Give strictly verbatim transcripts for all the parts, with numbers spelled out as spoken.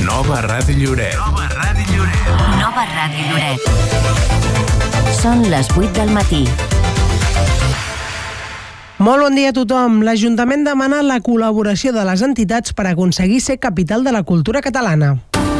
Nova Ràdio Lloret. Nova Ràdio Lloret. Nova Ràdio Lloret. Són les vuit del matí. Molt bon dia a tothom. L'Ajuntament demana la col·laboració de les entitats per aconseguir ser capital de la cultura catalana.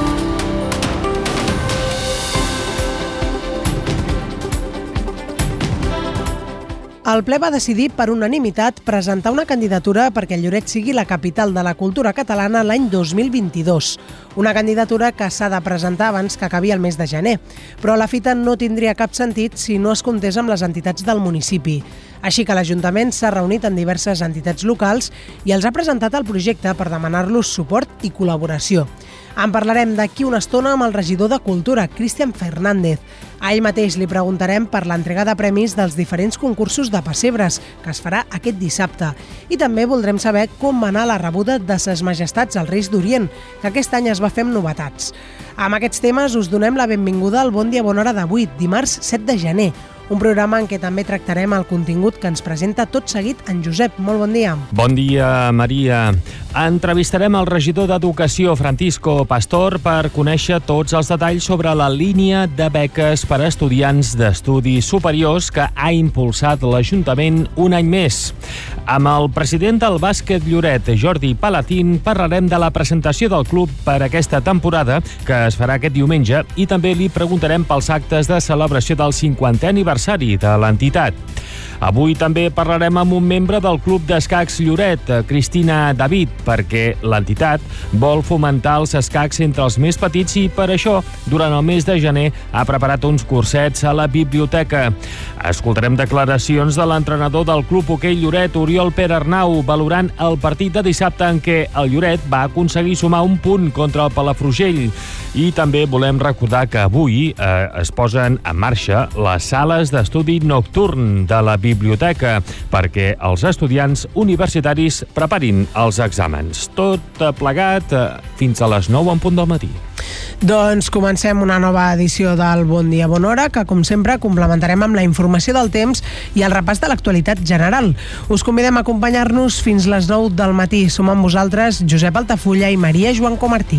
El ple va decidir per unanimitat presentar una candidatura perquè Lloret sigui la capital de la cultura catalana l'any dos mil vint-i-dos. Una candidatura que s'ha de presentar abans que acabi el mes de gener. Però la fita no tindria cap sentit si no es comptés amb les entitats del municipi. Així que l'Ajuntament s'ha reunit amb diverses entitats locals i els ha presentat el projecte per demanar-los suport i col·laboració. En parlarem d'aquí una estona amb el regidor de Cultura, Cristian Fernández. A ell mateix li preguntarem per l'entrega de premis dels diferents concursos de pessebres, que es farà aquest dissabte. I també voldrem saber com va anar la rebuda de Ses Majestats als Reis d'Orient, que aquest any es va fer amb novetats. Amb aquests temes us donem la benvinguda al Bon Dia Bona Hora d'avui, dimarts set de gener. Un programa en què també tractarem el contingut que ens presenta tot seguit en Josep. Molt bon dia. Bon dia, Maria. Entrevistarem el regidor d'Educació, Francisco Pastor, per conèixer tots els detalls sobre la línia de beques per a estudiants d'estudis superiors que ha impulsat l'Ajuntament un any més. Amb el president del bàsquet Lloret, Jordi Palatín, parlarem de la presentació del club per aquesta temporada, que es farà aquest diumenge, i també li preguntarem pels actes de celebració del cinquantè aniversari de l'entitat. Avui també parlarem amb un membre del Club d'Escacs Lloret, Cristina David, perquè l'entitat vol fomentar els escacs entre els més petits i per això, durant el mes de gener, ha preparat uns cursets a la biblioteca. Escoltarem declaracions de l'entrenador del Club Hoquei Lloret, Oriol Perarnau, valorant el partit de dissabte en què el Lloret va aconseguir sumar un punt contra el Palafrugell. I també volem recordar que avui eh, es posen en marxa les sales d'estudi nocturn de la biblioteca perquè els estudiants universitaris preparin els exàmens. Tot plegat eh, fins a les nou en punt del matí. Doncs comencem una nova edició del Bon Dia Bona Hora, que com sempre complementarem amb la informació del temps i el repàs de l'actualitat general. Us convidem a acompanyar-nos fins les nou del matí. Som amb vosaltres Josep Altafulla i Maria Joan Comartí.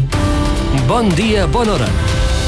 Bon dia, bona hora.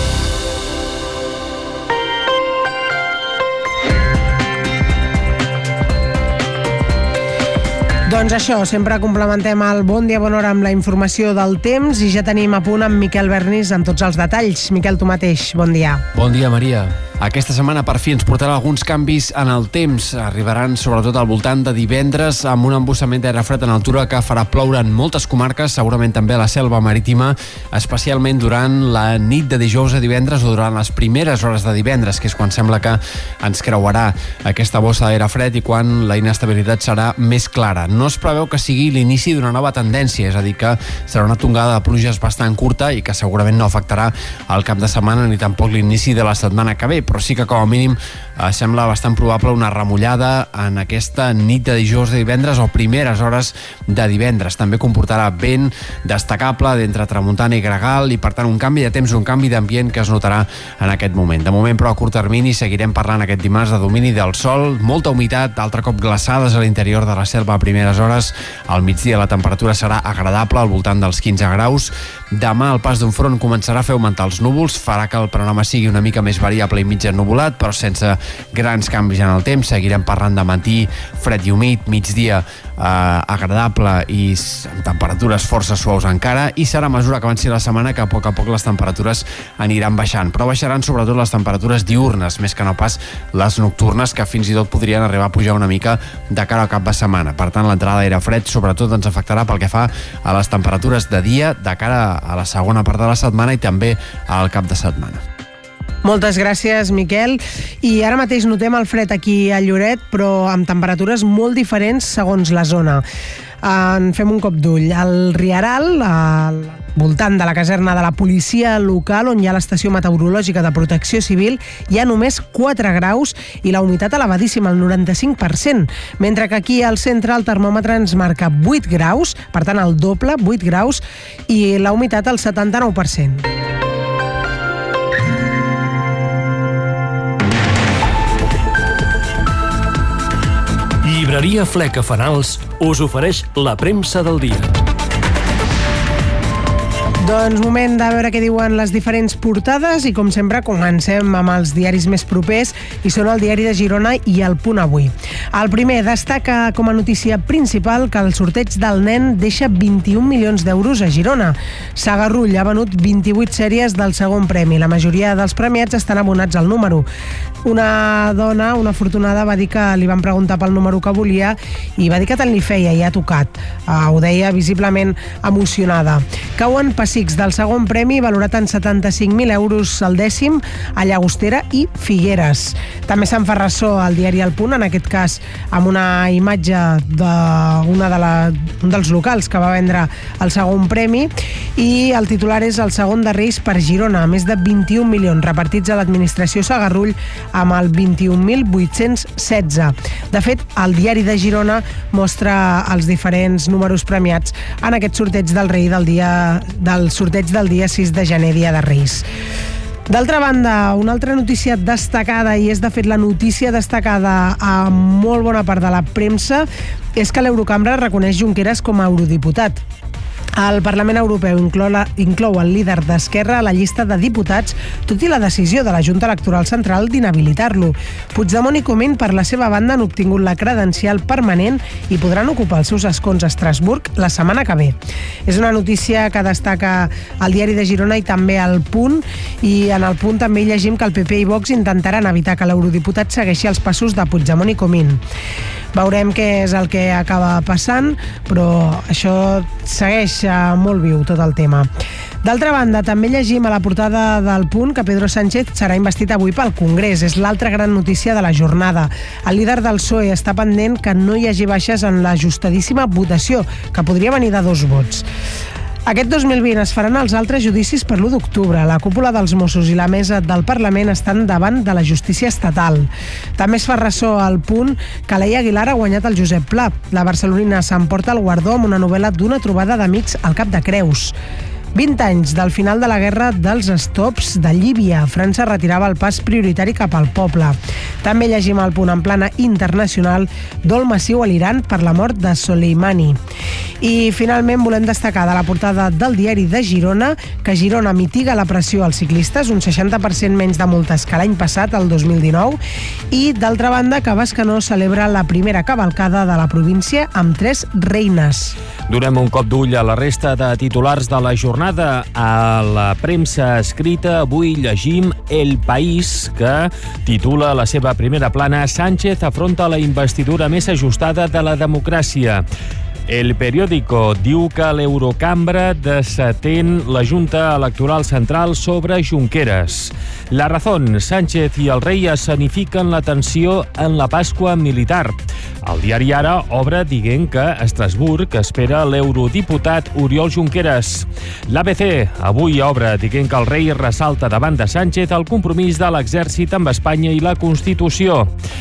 Doncs això, sempre complementem el Bon Dia Bona Hora amb la informació del temps i ja tenim a punt amb Miquel Bernis amb tots els detalls. Miquel, tu mateix, bon dia. Bon dia, Maria. Aquesta setmana per fi ens portarà alguns canvis en el temps. Arribaran sobretot al voltant de divendres amb un embussament d'aire fred en altura que farà ploure en moltes comarques, segurament també a la selva marítima, especialment durant la nit de dijous a divendres o durant les primeres hores de divendres, que és quan sembla que ens creuarà aquesta bossa d'aire fred i quan la inestabilitat serà més clara. No es preveu que sigui l'inici d'una nova tendència, és a dir, que serà una tongada de pluges bastant curta i que segurament no afectarà el cap de setmana ni tampoc l'inici de la setmana que ve, però sí que com a mínim eh, sembla bastant probable una remullada en aquesta nit de dijous de divendres o primeres hores de divendres. També comportarà vent destacable d'entre tramuntana i gregal i per tant un canvi de temps, un canvi d'ambient que es notarà en aquest moment. De moment però a curt termini seguirem parlant aquest dimarts de domini del sol, molta humitat, altre cop glaçades a l'interior de la selva a primeres hores. Al migdia la temperatura serà agradable al voltant dels quinze graus. Demà el pas d'un front començarà a fer augmentar els núvols, farà que el panorama sigui una mica més variable i mig ennuvolat, però sense grans canvis en el temps. Seguirem parlant de matí fred i humit, migdia eh, agradable i amb temperatures força suaus encara, i serà a mesura que avanci la setmana que a poc a poc les temperatures aniran baixant, però baixaran sobretot les temperatures diurnes, més que no pas les nocturnes, que fins i tot podrien arribar a pujar una mica de cara al cap de setmana. Per tant, l'entrada d'aire fred sobretot ens afectarà pel que fa a les temperatures de dia de cara a la segona part de la setmana i també al cap de setmana. Moltes gràcies, Miquel. I ara mateix notem el fred aquí a Lloret, però amb temperatures molt diferents segons la zona. En fem un cop d'ull. Al Rieral, al voltant de la caserna de la policia local, on hi ha l'estació meteorològica de protecció civil, hi ha només quatre graus i la humitat elevadíssima, el noranta-cinc per cent, mentre que aquí al centre el termòmetre ens marca vuit graus, per tant el doble, vuit graus, i la humitat al setanta-nou per cent. Llibreria Fleca Fanals us ofereix la premsa del dia. Doncs moment de veure què diuen les diferents portades i com sempre comencem amb els diaris més propers i són el Diari de Girona i el Punt Avui. El primer destaca com a notícia principal que el sorteig del nen deixa vint-i-un milions d'euros a Girona. Sagarrull ha venut vint-i-vuit sèries del segon premi. La majoria dels premiats estan abonats al número. Una dona, una afortunada, va dir que li van preguntar pel número que volia i va dir que tant li feia i ha tocat. Uh, ho deia visiblement emocionada. Cauen pessics del segon premi valorat en setanta-cinc mil euros al dècim a Llagostera i Figueres. També se'n fa ressò al diari El Punt, en aquest cas amb una imatge d'un de la, un dels locals que va vendre el segon premi i el titular és el segon de Reis per Girona, més de vint-i-un milions repartits a l'administració Sagarrull amb el vint-i-un mil vuit-cents setze. De fet, el diari de Girona mostra els diferents números premiats en aquest sorteig del rei del dia del sorteig del dia sis de gener, dia de Reis. D'altra banda, una altra notícia destacada, i és de fet la notícia destacada a molt bona part de la premsa, és que l'Eurocambra reconeix Junqueras com a eurodiputat. El Parlament Europeu inclou, la, inclou el líder d'Esquerra a la llista de diputats, tot i la decisió de la Junta Electoral Central d'inhabilitar-lo. Puigdemont i Comín, per la seva banda, han obtingut la credencial permanent i podran ocupar els seus escons a Estrasburg la setmana que ve. És una notícia que destaca el Diari de Girona i també el Punt, i en el Punt també llegim que el P P i Vox intentaran evitar que l'eurodiputat segueixi els passos de Puigdemont i Comín. Veurem què és el que acaba passant, però això segueix molt viu tot el tema. D'altra banda, també llegim a la portada del Punt que Pedro Sánchez serà investit avui pel Congrés. És l'altra gran notícia de la jornada. El líder del P S O E està pendent que no hi hagi baixes en l'ajustadíssima votació, que podria venir de dos vots. Aquest dos mil vint es faran els altres judicis per l'u d'octubre. La cúpula dels Mossos i la mesa del Parlament estan davant de la justícia estatal. També es fa ressò al Punt que Laia Aguilar ha guanyat el Josep Pla. La barcelonina s'emporta el guardó amb una novel·la d'una trobada d'amics al Cap de Creus. vint anys del final de la guerra dels estops de Líbia. França retirava el pas prioritari cap al poble. També llegim al Punt en plana internacional dol massiu a l'Iran per la mort de Soleimani. I finalment volem destacar de la portada del Diari de Girona que Girona mitiga la pressió als ciclistes, un seixanta per cent menys de multes que l'any passat, el dos mil dinou, i d'altra banda que Bescanó celebra la primera cavalcada de la província amb tres reines. Donem un cop d'ull a la resta de titulars de la jornada. A la premsa escrita avui llegim El País, que titula la seva primera plana Sánchez afronta la investidura més ajustada de la democràcia. El Periódico diu que l'Eurocambra desatén la Junta Electoral Central sobre Junqueras. La Razón, Sánchez i el rei escenifiquen la tensió en la Pasqua militar. El diari Ara obre dient que Estrasburg espera l'eurodiputat Oriol Junqueras. L'A B C avui obre dient que el rei ressalta davant de Sánchez el compromís de l'exèrcit amb Espanya i la Constitució.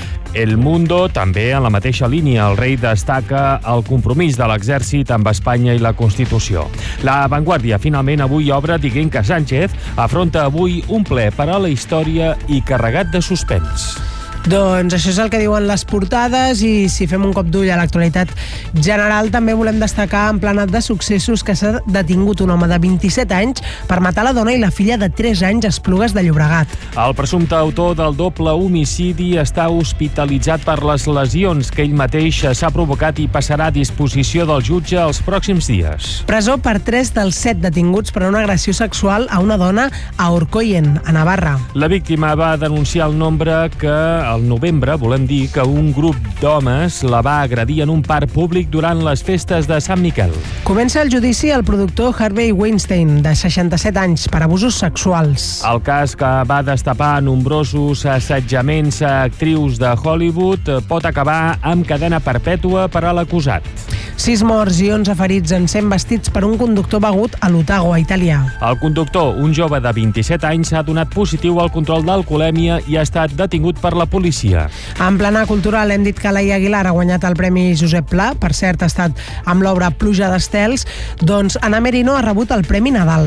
El Mundo, també en la mateixa línia, el rei destaca el compromís de l'exèrcit amb Espanya i la Constitució. La Vanguardia, finalment, avui obre dient que Sánchez afronta avui un ple per a la història i carregat de suspens. Doncs això és el que diuen les portades i si fem un cop d'ull a l'actualitat general també volem destacar en plana de successos que s'ha detingut un home de vint-i-set anys per matar la dona i la filla de tres anys a Esplugues de Llobregat. El presumpte autor del doble homicidi està hospitalitzat per les lesions que ell mateix s'ha provocat i passarà a disposició del jutge els pròxims dies. Presó per tres dels set detinguts per una agressió sexual a una dona a Orcoyen, a Navarra. La víctima va denunciar el nombre que al novembre, volem dir que un grup d'homes la va agredir en un parc públic durant les festes de Sant Miquel. Comença el judici al productor Harvey Weinstein, de seixanta-set anys, per abusos sexuals. El cas que va destapar nombrosos assetjaments a actrius de Hollywood pot acabar amb cadena perpètua per a l'acusat. Sis morts i onze ferits en ser vestits per un conductor begut a l'Otago, a Itàlia. El conductor, un jove de vint-i-set anys, ha donat positiu al control d'alcoholèmia i ha estat detingut per la policia. En plana cultural hem dit que Laia Aguilar ha guanyat el Premi Josep Pla, per cert ha estat amb l'obra Pluja d'estels, doncs Ana Merino ha rebut el Premi Nadal.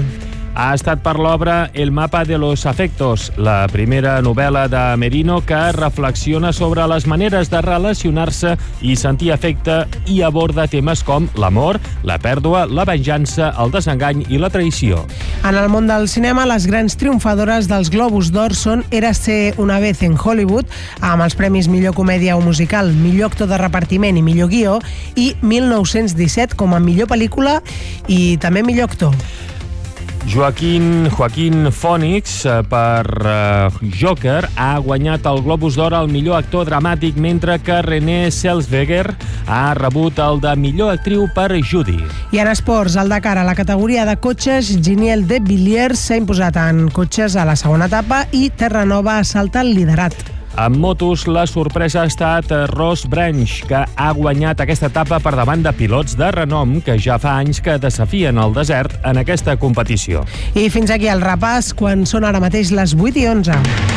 ha estat per l'obra El mapa de los afectos, la primera novel·la de Merino que reflexiona sobre les maneres de relacionar-se i sentir afecte i aborda temes com l'amor, la pèrdua, la venjança, el desengany i la traïció. En el món del cinema, les grans triomfadores dels Globus d'Or són Érase una vez en Hollywood, amb els premis Millor Comèdia o Musical, Millor Actor de Repartiment i Millor Guió, i mil nou-cents disset com a Millor Pel·lícula i també Millor Actor. Joaquín, Joaquín Phoenix per uh, Joker ha guanyat el Globus d'Or al millor actor dramàtic, mentre que Renée Zellweger ha rebut el de millor actriu per Judy. I en esports, al Dakar, a la categoria de cotxes, Giniel de Villiers s'ha imposat en cotxes a la segona etapa i Terranova assalta el liderat. En motos, la sorpresa ha estat Ross Branch, que ha guanyat aquesta etapa per davant de pilots de renom que ja fa anys que desafien el desert en aquesta competició. I fins aquí el repàs, quan són ara mateix les vuit i onze.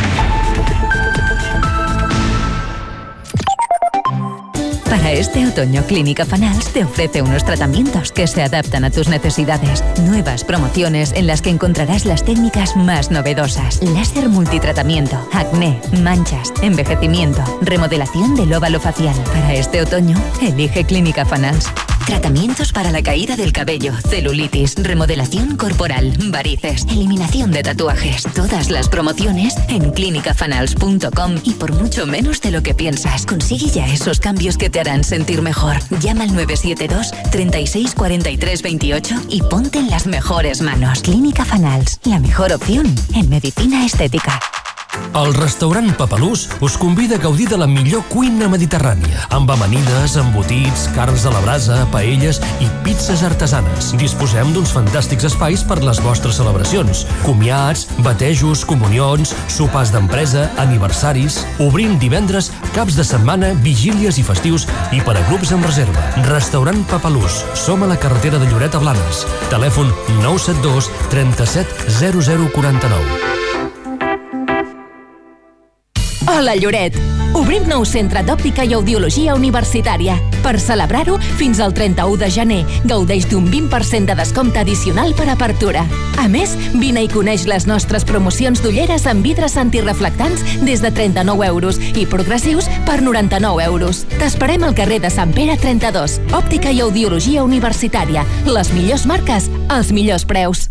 Para este otoño, Clínica Fanals te ofrece unos tratamientos que se adaptan a tus necesidades. Nuevas promociones en las que encontrarás las técnicas más novedosas. Láser multitratamiento, acné, manchas, envejecimiento, remodelación del óvalo facial. Para este otoño, elige Clínica Fanals. Tratamientos para la caída del cabello, celulitis, remodelación corporal, varices, eliminación de tatuajes. Todas las promociones en clínica fanals punto com y por mucho menos de lo que piensas. Consigue ya esos cambios que te harán sentir mejor. Llama al nueve siete dos, treinta y seis, cuarenta y tres, veintiocho y ponte en las mejores manos. Clínica Fanals, la mejor opción en medicina estética. El restaurant Papalús us convida a gaudir de la millor cuina mediterrània, amb amanides, embotits, carns a la brasa, paelles i pizzas artesanes. Disposem d'uns fantàstics espais per les vostres celebracions, comiats, batejos, comunions, sopars d'empresa, aniversaris. Obrim divendres, caps de setmana, vigílies i festius i per a grups amb reserva. Restaurant Papalús. Som a la carretera de Lloret a Blanes. Telèfon nou set dos, trenta-set, zero zero, quaranta-nou. Hola, Lloret! Obrim nou centre d'òptica i audiologia universitària. Per celebrar-ho, fins al trenta-u de gener, gaudeix d'un vint per cent de descompte addicional per apertura. A més, vine i coneix les nostres promocions d'ulleres amb vidres antireflectants des de trenta-nou euros i progressius per noranta-nou euros. T'esperem al carrer de Sant Pere trenta-dos. Òptica i audiologia universitària. Les millors marques, els millors preus.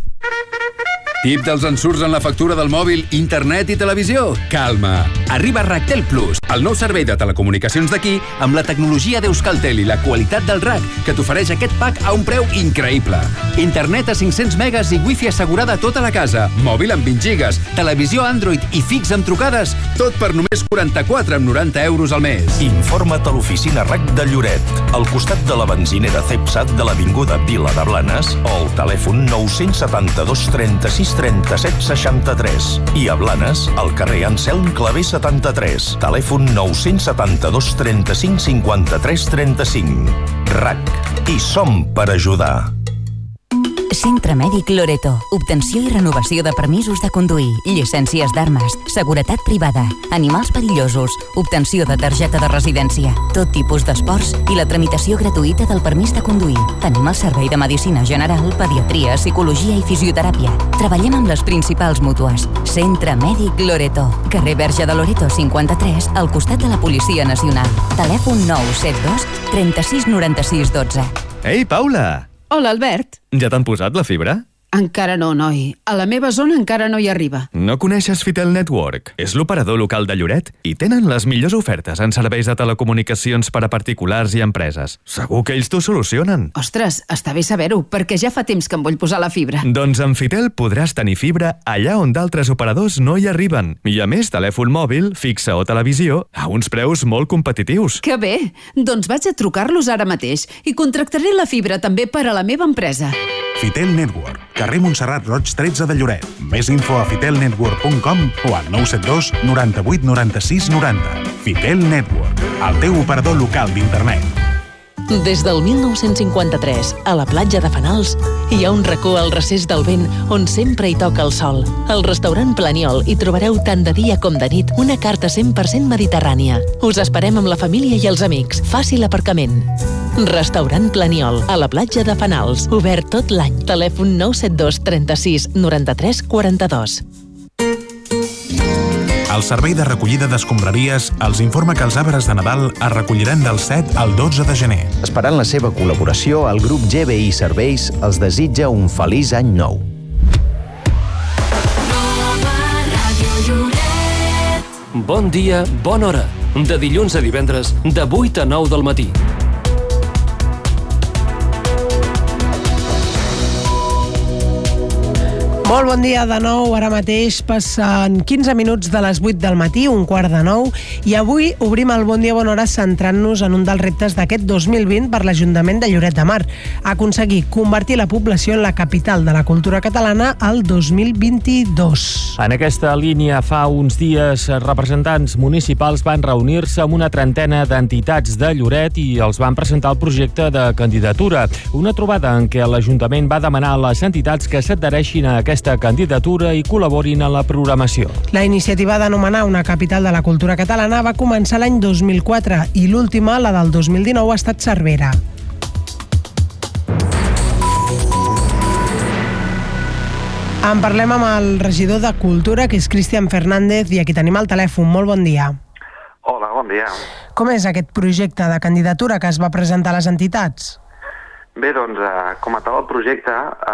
Tip dels ensurts en la factura del mòbil, internet i televisió? Calma! Arriba Ractel Plus, el nou servei de telecomunicacions d'aquí amb la tecnologia d'Euskaltel i la qualitat del R A C que t'ofereix aquest pack a un preu increïble. Internet a cinc-cents megas i wifi assegurada a tota la casa, mòbil amb vint gigas, televisió Android i fix amb trucades, tot per només quaranta-quatre amb noranta euros al mes. Informa't a l'oficina R A C de Lloret, al costat de la benzinera Cepsat de l'Avinguda Vila de Blanes o al telèfon nou setanta-dos, trenta-sis, trenta-set, seixanta-tres. I a Blanes, al carrer Anselm Clavé setanta-tres. Telèfon nou setanta-dos, trenta-cinc, cinquanta-tres, trenta-cinc. R A C. I som per ajudar. Centre Mèdic Loreto. Obtenció i renovació de permisos de conduir, llicències d'armes, seguretat privada, animals perillosos, obtenció de targeta de residència, tot tipus d'esports i la tramitació gratuïta del permís de conduir. Tenim el servei de medicina general, pediatria, psicologia i fisioteràpia. Treballem amb les principals mútues. Centre Mèdic Loreto. Carrer Verge de Loreto cinquanta-tres, al costat de la Policia Nacional. Telèfon nou set dos, trenta-sis, noranta-sis, dotze. Ei, Paula! Hola, Albert. Ja t'han posat la fibra? Encara no, noi. A la meva zona encara no hi arriba. No coneixes Fitel Network? És l'operador local de Lloret i tenen les millors ofertes en serveis de telecomunicacions per a particulars i empreses. Segur que ells t'ho solucionen. Ostres, està bé saber-ho, perquè ja fa temps que em vull posar la fibra. Doncs amb Fitel podràs tenir fibra allà on d'altres operadors no hi arriben. I a més, telèfon mòbil, fixa o televisió a uns preus molt competitius. Que bé! Doncs vaig a trucar-los ara mateix i contractaré la fibra també per a la meva empresa. Fitel Network, carrer Montserrat Roig tretze de Lloret. Més info a fitel network punt com o al nou set dos, noranta-vuit, noranta-sis, noranta. Fitel Network, el teu operador local d'internet. Des del mil nou-cents cinquanta-tres, a la platja de Fanals, hi ha un racó al recés del vent on sempre hi toca el sol. Al restaurant Planiol hi trobareu tant de dia com de nit una carta cent per cent mediterrània. Us esperem amb la família i els amics. Fàcil aparcament. Restaurant Planiol, a la platja de Fanals. Obert tot l'any. Telèfon nou set dos trenta-sis noranta-tres quaranta-dos. El Servei de Recollida d'Escombraries els informa que els arbres de Nadal es recolliran del set al dotze de gener. Esperant la seva col·laboració, el grup G B I Serveis els desitja un feliç any nou. Bon dia, bona hora. De dilluns a divendres, de vuit a nou del matí. Molt bon dia de nou, ara mateix passen quinze minuts de les vuit del matí, un quart de nou, i avui obrim el Bon Dia Bona Hora centrant-nos en un dels reptes d'aquest dos mil vint per l'Ajuntament de Lloret de Mar, aconseguir convertir la població en la capital de la cultura catalana al dos mil vint-i-dos. En aquesta línia, fa uns dies, representants municipals van reunir-se amb una trentena d'entitats de Lloret i els van presentar el projecte de candidatura. Una trobada en què l'Ajuntament va demanar a les entitats que s'adhereixin a aquesta candidatura i col·laborin en la programació. La iniciativa d'anomenar una capital de la cultura catalana va començar l'any dos mil quatre i l'última, la del dos mil dinou, ha estat Cervera. En parlem amb el regidor de Cultura, que és Cristian Fernández, i aquí tenim el telèfon. Molt bon dia. Hola, bon dia. Com és aquest projecte de candidatura que es va presentar a les entitats? Bé, doncs, eh, com a tal el projecte,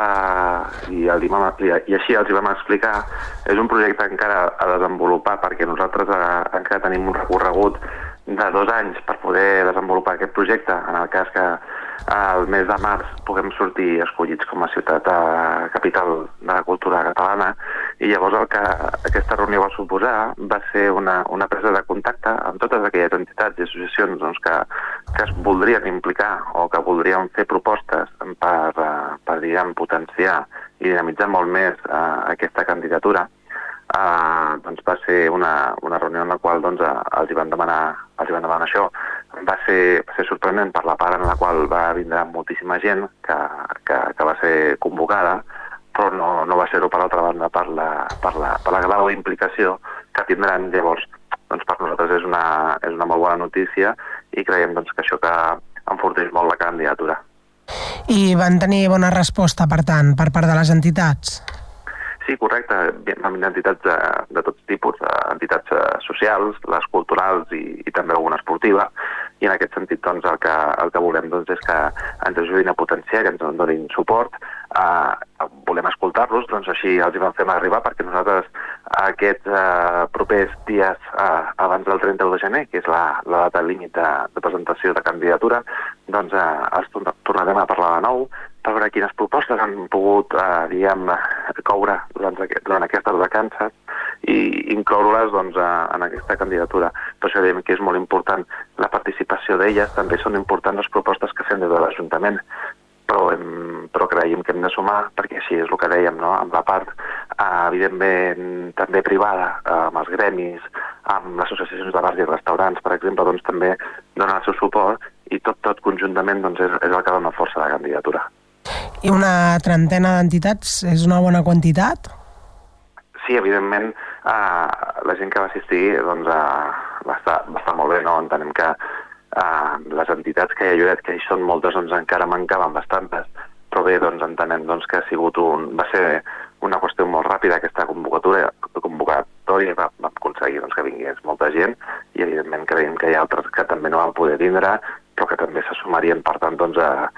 eh, i, el, i, i així els hi vam explicar, és un projecte encara a desenvolupar perquè nosaltres eh, encara tenim un recorregut de dos anys per poder desenvolupar aquest projecte, en el cas que el mes de març puguem sortir escollits com a ciutat eh, capital de la cultura catalana, i llavors el que aquesta reunió va suposar va ser una, una presa de contacte amb totes aquelles entitats i associacions doncs, que, que es voldrien implicar o que voldrien fer propostes per, uh, per diguem, potenciar i dinamitzar molt més uh, aquesta candidatura. Uh, doncs va ser una, una reunió en la qual doncs, uh, els hi van demanar, els hi van demanar això. Va ser, va ser sorprenent per la part en la qual va vindre moltíssima gent que, que, que va ser convocada, però no, no va ser-ho per l'altra banda per la, per la, per la grau d'implicació que tindran. Llavors, doncs per nosaltres és una, és una molt bona notícia i creiem doncs, que això que enforteix molt la candidatura. I van tenir bona resposta, per tant, per part de les entitats? Sí, correcte. Vam venir entitats de, de tots tipus, entitats socials, les culturals i, i també alguna esportiva, i en aquest sentit doncs, el, que, el que volem doncs, és que ens ajudin a potenciar, que ens donin suport. Uh, volem escoltar-los, doncs així els hi vam fer arribar perquè nosaltres aquests uh, propers dies uh, abans del trenta-u de gener, que és la, la data límit de, de presentació de candidatura, doncs uh, els tornarem a parlar de nou per veure quines propostes han pogut uh, diguem, coure durant, durant aquestes vacances i incloure-les doncs, uh, en aquesta candidatura. Per això dèiem que és molt important la participació d'elles, també són importants les propostes que fem des de l'Ajuntament, però, hem, però creiem que hem de sumar, perquè així és el que dèiem, no? Amb la part, uh, evidentment, també privada, uh, amb els gremis, amb les associacions de bars i restaurants, per exemple, doncs també donen el seu suport i tot, tot conjuntament doncs, és, és el que dona força a la candidatura. I una trentena d'entitats és una bona quantitat? Sí, evidentment, eh, la gent que va assistir doncs, eh, va, estar, va estar molt bé, no? Entenem que eh, les entitats que hi ha Lloret, que hi són moltes, doncs encara mancaven bastantes, però bé, doncs entenem doncs, que ha sigut un, va ser una qüestió molt ràpida aquesta convocatòria, convocatòria va, va aconseguir doncs, que vingués molta gent i evidentment creiem que hi ha altres que també no van poder vindre, però que també se sumarien, per tant, doncs, a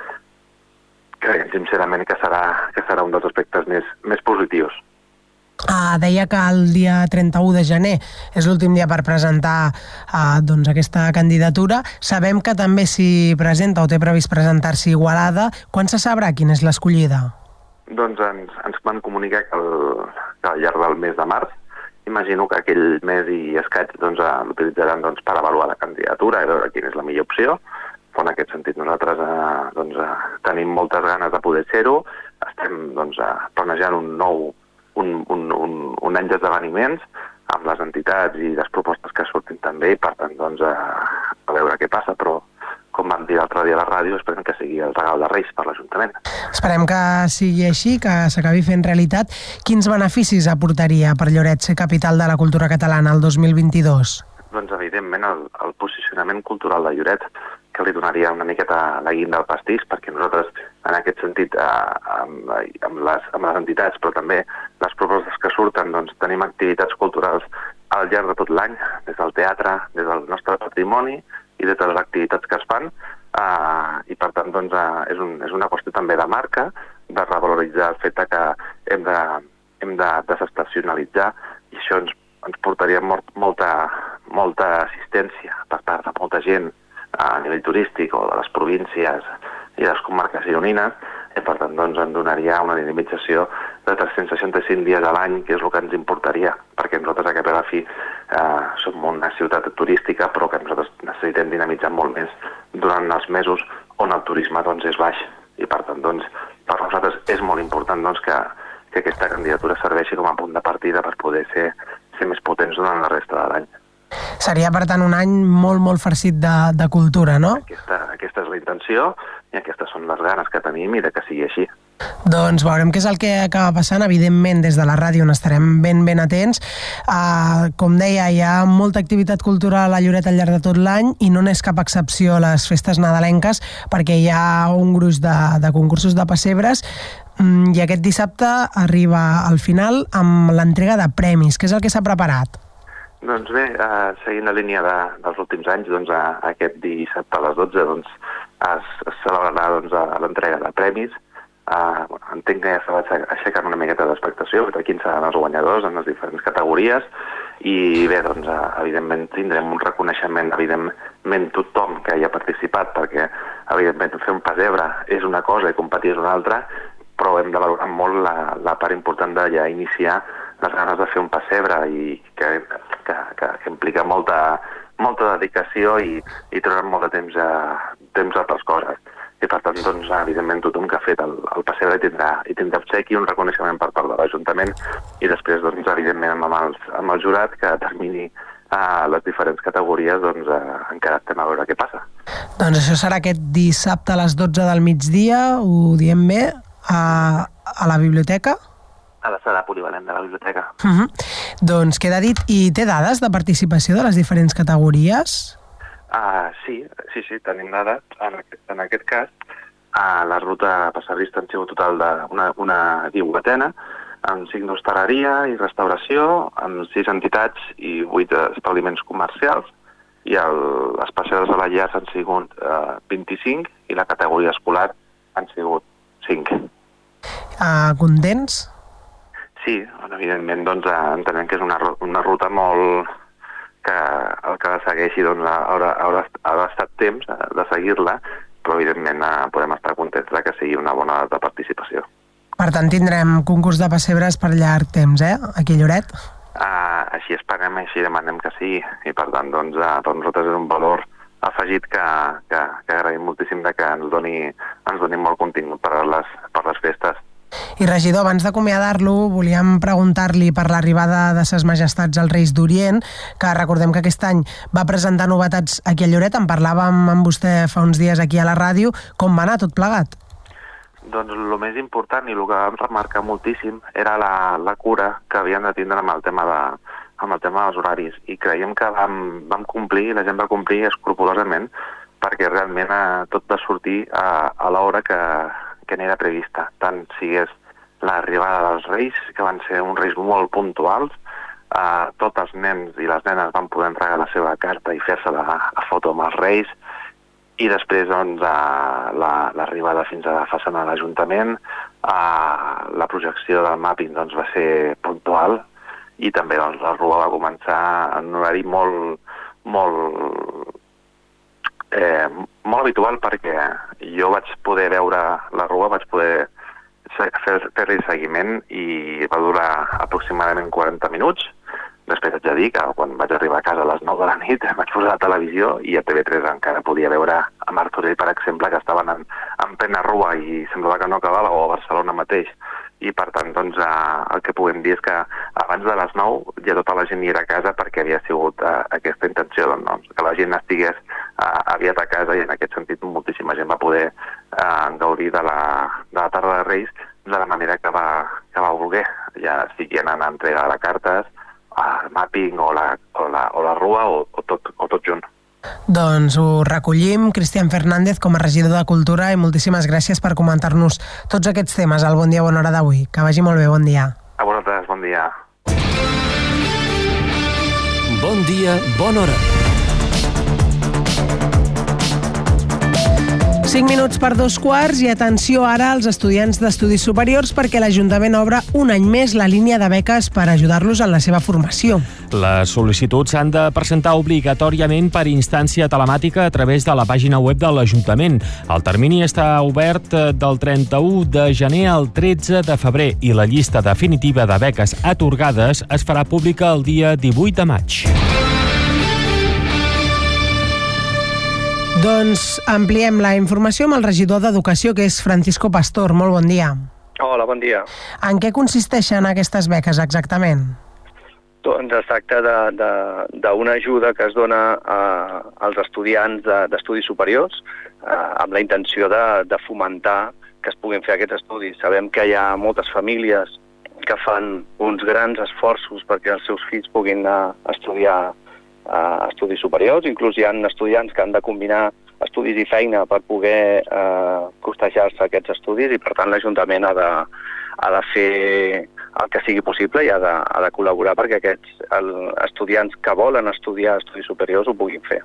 creiem sincerament que serà, que serà un dels aspectes més, més positius. Ah, deia que el dia trenta-u de gener és l'últim dia per presentar ah, doncs aquesta candidatura. Sabem que també s'hi presenta o té previst presentar-s'hi Igualada. Quan se sabrà quina és l'escollida? Doncs ens, ens van comunicar que, el, que al llarg del mes de març, imagino que aquell mes i escaig doncs, l'utilitzaran doncs, per avaluar la candidatura i veure quina és la millor opció. En aquest sentit nosaltres eh, doncs, eh, tenim moltes ganes de poder ser-ho, estem doncs, eh, planejant un nou un, un, un, un any d'esdeveniments amb les entitats i les propostes que surtin també, i per tant doncs, eh, a veure què passa, però com vam dir l'altre dia a la ràdio, esperem que sigui el regal de Reis per l'Ajuntament. Esperem que sigui així, que s'acabi fent realitat. Quins beneficis aportaria per Lloret ser capital de la cultura catalana el dos mil vint-i-dos? Doncs, evidentment, el, el posicionament cultural de Lloret, que li donaria una miqueta la guinda al pastís, perquè nosaltres, en aquest sentit, eh, amb, amb, les, amb les entitats, però també les propostes que surten, doncs, tenim activitats culturals al llarg de tot l'any, des del teatre, des del nostre patrimoni i de totes les activitats que es fan, eh, i per tant doncs, eh, és, un, és una qüestió també de marca, de revaloritzar el fet que hem de, hem de desestacionalitzar, i això ens, ens portaria molt, molta, molta assistència per part de molta gent a nivell turístic o de les províncies i les comarques gironines, i per tant doncs, en donaria una dinamització de tres-cents seixanta-cinc dies a l'any, que és el que ens importaria, perquè nosaltres a cap a la fi eh, som una ciutat turística, però que nosaltres necessitem dinamitzar molt més durant els mesos on el turisme doncs, és baix. I per tant, doncs, per nosaltres és molt important doncs, que, que aquesta candidatura serveixi com a punt de partida per poder ser, ser més potents durant la resta de l'any. Seria, per tant, un any molt, molt farcit de, de cultura, no? Aquesta, aquesta és la intenció i aquestes són les ganes que tenim i de que sigui així. Doncs veurem què és el que acaba passant. Evidentment, des de la ràdio n'estarem ben, ben atents. Uh, com deia, hi ha molta activitat cultural a Lloret al llarg de tot l'any i no n'és cap excepció a les festes nadalenques, perquè hi ha un gruix de, de concursos de pessebres um, i aquest dissabte arriba al final amb l'entrega de premis. Què és el que s'ha preparat? Doncs bé, eh, seguint la línia de, dels últims anys, doncs, a, a aquest dissabte a les dotze doncs, es, es celebrarà doncs, l'entrega de premis. Eh, bueno, entenc que ja s'ha aixecat una miqueta d'expectació de quins seran els guanyadors en les diferents categories i bé, doncs, eh, evidentment tindrem un reconeixement, evidentment tothom que hi ha participat, perquè evidentment fer un pessebre és una cosa i competir és una altra, però hem de valorar molt la, la part important de ja iniciar les ganes de fer un pessebre i que, que, que, que implica molta, molta dedicació i, i treure molt de temps a, temps a altres coses. I per tant, doncs, evidentment, tothom que ha fet el, el pessebre tindrà, i tindrà obsequi un reconeixement per part de l'Ajuntament i després, doncs, evidentment, amb, els, amb el jurat que determini uh, les diferents categories, doncs, uh, encara estem a veure què passa. Doncs això serà aquest dissabte a les dotze del migdia, ho diem bé, a, a la biblioteca? A la sala polivalent de la biblioteca. Uh-huh. Doncs queda dit. I té dades de participació de les diferents categories? Uh, sí, sí, sí, tenim dades. En aquest, en aquest cas, uh, la ruta pessebrista han sigut total d'una una divuitena, amb cinc d'hostaleria i restauració, amb sis entitats i vuit establiments comercials, i el, les passejades a la llar han sigut uh, vint-i-cinc i la categoria escolar han sigut cinc. Uh, contents? Sí, evidentment doncs, entenem que és una, una ruta molt que el que la segueixi doncs, haurà, haurà, haurà estat temps de seguir-la, però evidentment podem estar contents de que sigui una bona data de participació. Per tant, tindrem concurs de pessebres per llarg temps, eh? Aquí a Lloret? Uh, així esperem, així demanem que sigui, i per tant, doncs, uh, per nosaltres és un valor afegit que, que, que agraïm moltíssim de que ens doni, ens doni molt contingut per les, per les festes. I regidor, abans d'acomiadar-lo, volíem preguntar-li per l'arribada de ses majestats als Reis d'Orient, que recordem que aquest any va presentar novetats aquí a Lloret, en parlàvem amb vostè fa uns dies aquí a la ràdio. Com va anar tot plegat? Doncs el més important i el que vam remarcar moltíssim era la, la cura que havien de tindre amb el tema, de, amb el tema dels horaris, i creiem que vam, vam complir, la gent va complir escrupolosament, perquè realment eh, tot va sortir a, a l'hora que que n'era prevista, tant sigués l'arribada dels Reis, que van ser uns Reis molt puntuals, eh, tots els nens i les nenes van poder entregar la seva carta i fer-se la, la foto amb els Reis, i després doncs, eh, l'arribada la, fins a la façana de l'Ajuntament, eh, la projecció del màpping doncs, va ser puntual, i també doncs, la rua va començar en un horari molt, molt Eh, molt habitual, perquè jo vaig poder veure la rua, vaig poder fer-li seguiment i va durar aproximadament quaranta minuts. Després haig de dir que quan vaig arribar a casa a les nou de la nit vaig posar la televisió i a T V tres encara podia veure a Martorell, per exemple, que estaven en, en plena rua i semblava que no acabava, o a Barcelona mateix, i per tant doncs, eh, el que podem dir és que abans de les nou ja tota la gent hi era a casa perquè havia sigut eh, aquesta intenció, doncs, que la gent estigués eh, aviat a casa, i en aquest sentit moltíssima gent va poder eh, gaudir de la, de la tarda de Reis de la manera que va, que va voler, ja sigui anant a entregar de cartes, el mapping o la, o la, o la rua o, o, tot, o tot junt. Doncs ho recollim. Cristian Fernández, com a regidor de Cultura, i moltíssimes gràcies per comentar-nos tots aquests temes al Bon Dia, Bona Hora d'avui. Que vagi molt bé, bon dia. A vosaltres, bon dia. Bon dia, bona hora. cinc minuts per dos quarts i atenció ara als estudiants d'estudis superiors perquè l'Ajuntament obre un any més la línia de beques per ajudar-los en la seva formació. Les sol·licituds s'han de presentar obligatòriament per instància telemàtica a través de la pàgina web de l'Ajuntament. El termini està obert del trenta-u de gener al tretze de febrer i la llista definitiva de beques atorgades es farà pública el dia divuit de maig. Doncs ampliem la informació amb el regidor d'Educació, que és Francisco Pastor. Molt bon dia. Hola, bon dia. En què consisteixen aquestes beques exactament? Doncs es tracta d'una ajuda que es dona a, als estudiants d'estudis de, superiors eh, amb la intenció de, de fomentar que es puguin fer aquests estudis. Sabem que hi ha moltes famílies que fan uns grans esforços perquè els seus fills puguin anar a estudiar a estudis superiors, inclús hi ha estudiants que han de combinar estudis i feina per poder eh, costejar-se aquests estudis i per tant l'Ajuntament ha, de, ha de fer el que sigui possible i ha de, ha de col·laborar perquè aquests el, estudiants que volen estudiar estudis superiors ho puguin fer.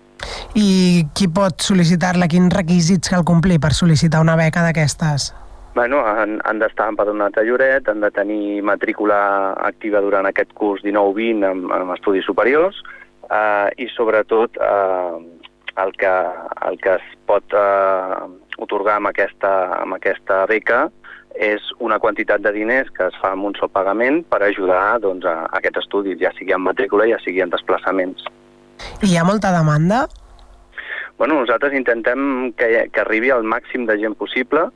I qui pot sol·licitar-la? Quins requisits cal complir per sol·licitar una beca d'aquestes? Bueno, han, han d'estar empadronats a Lloret, han de tenir matrícula activa durant aquest curs dinou vint amb, amb estudis superiors, Uh, i sobretot uh, el, que, el que es pot uh, otorgar amb aquesta, amb aquesta beca és una quantitat de diners que es fa amb un sol pagament per ajudar doncs, a, a aquests estudis, ja sigui en matrícula, ja sigui en desplaçaments. I hi ha molta demanda? Bueno, nosaltres intentem que, que arribi al màxim de gent possible.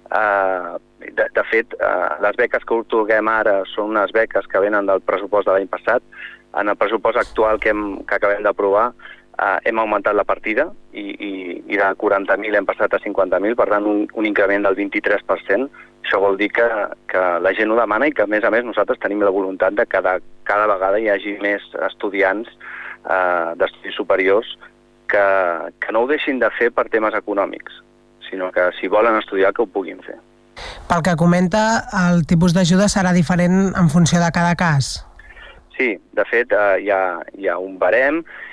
Uh, de, de fet, uh, les beques que otorguem ara són unes beques que venen del pressupost de l'any passat. En el pressupost actual que, hem, que acabem d'aprovar eh, hem augmentat la partida i, i, i de quaranta mil hem passat a cinquanta mil, per tant un, un increment del vint-i-tres per cent. Això vol dir que, que la gent ho demana i que a més a més nosaltres tenim la voluntat de que cada, cada vegada hi hagi més estudiants eh, d'estudis superiors que, que no ho deixin de fer per temes econòmics, sinó que si volen estudiar que ho puguin fer. Pel que comenta, el tipus d'ajuda serà diferent en funció de cada cas? Sí, de fet eh, hi, ha, hi ha un barem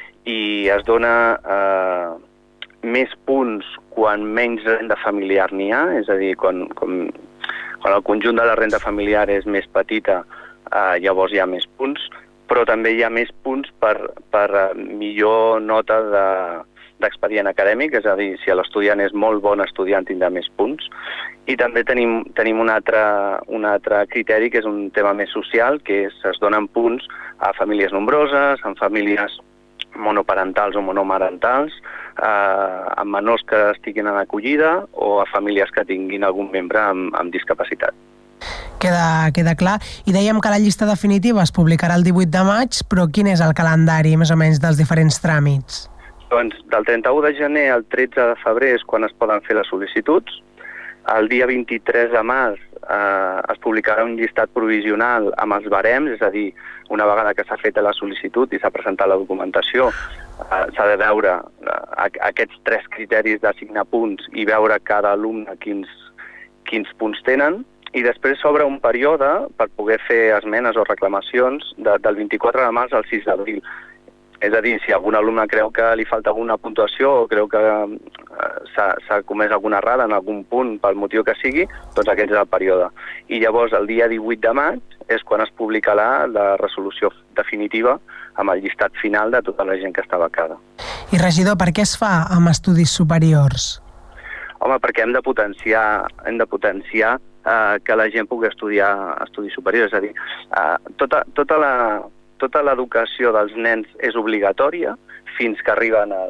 i es dona eh, més punts quan menys renda familiar n'hi ha, és a dir, quan, quan, quan el conjunt de la renda familiar és més petita, eh, llavors hi ha més punts, però també hi ha més punts per, per millor nota de, d'expedient acadèmic, és a dir, si l'estudiant és molt bon estudiant tindrà més punts. I també tenim, tenim un, altre, un altre criteri que és un tema més social, que és, es donen punts a famílies nombroses, en famílies monoparentals o monomarentals, eh, amb menors que estiguin en acollida o a famílies que tinguin algun membre amb, amb discapacitat. Queda, queda clar. I dèiem que la llista definitiva es publicarà el divuit de maig, però quin és el calendari, més o menys, dels diferents tràmits? Doncs del trenta-u de gener al tretze de febrer és quan es poden fer les sol·licituds. El dia vint-i-tres de març eh, es publicarà un llistat provisional amb els barems, és a dir, una vegada que s'ha fet la sol·licitud i s'ha presentat la documentació, eh, s'ha de veure eh, aquests tres criteris d'assignar punts i veure cada alumne quins, quins punts tenen, i després s'obre un període per poder fer esmenes o reclamacions de, del vint-i-quatre de març al sis d'abril. És a dir, si algun alumne creu que li falta alguna puntuació o creu que eh, s'ha comès alguna errada en algun punt pel motiu que sigui, doncs aquest és el període. I llavors el dia divuit de maig és quan es publicarà la resolució definitiva amb el llistat final de tota la gent que està becada. I regidor, per què es fa amb estudis superiors? Home, perquè hem de potenciar, hem de potenciar eh, que la gent pugui estudiar estudis superiors. És a dir, eh, tota, tota la... Tota l'educació dels nens és obligatòria fins que arriben als,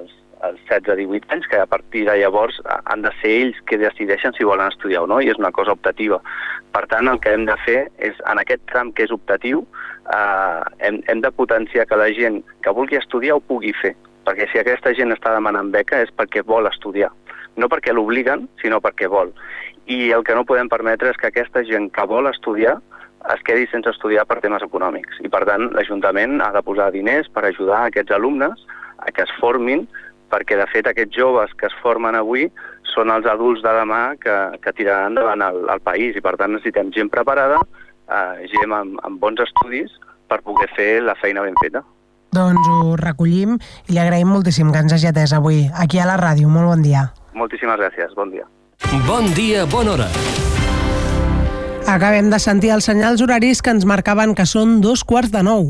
als setze a divuit anys, que a partir de llavors han de ser ells que decideixen si volen estudiar o no, i és una cosa optativa. Per tant, el que hem de fer és, en aquest tram que és optatiu, eh, hem, hem de potenciar que la gent que vulgui estudiar ho pugui fer, perquè si aquesta gent està demanant beca és perquè vol estudiar, no perquè l'obliguen, sinó perquè vol. I el que no podem permetre és que aquesta gent que vol estudiar es quedi sense estudiar per temes econòmics. I, per tant, l'Ajuntament ha de posar diners per ajudar aquests alumnes a que es formin, perquè, de fet, aquests joves que es formen avui són els adults de demà que, que tiraran endavant el, el país. I, per tant, necessitem gent preparada, eh, gent amb, amb bons estudis per poder fer la feina ben feta. Doncs ho recollim i li agraïm moltíssim que ens hagi atès avui aquí a la ràdio. Molt bon dia. Moltíssimes gràcies. Bon dia. Bon dia, bona hora. Acabem de sentir els senyals horaris que ens marcaven que són dos quarts de nou.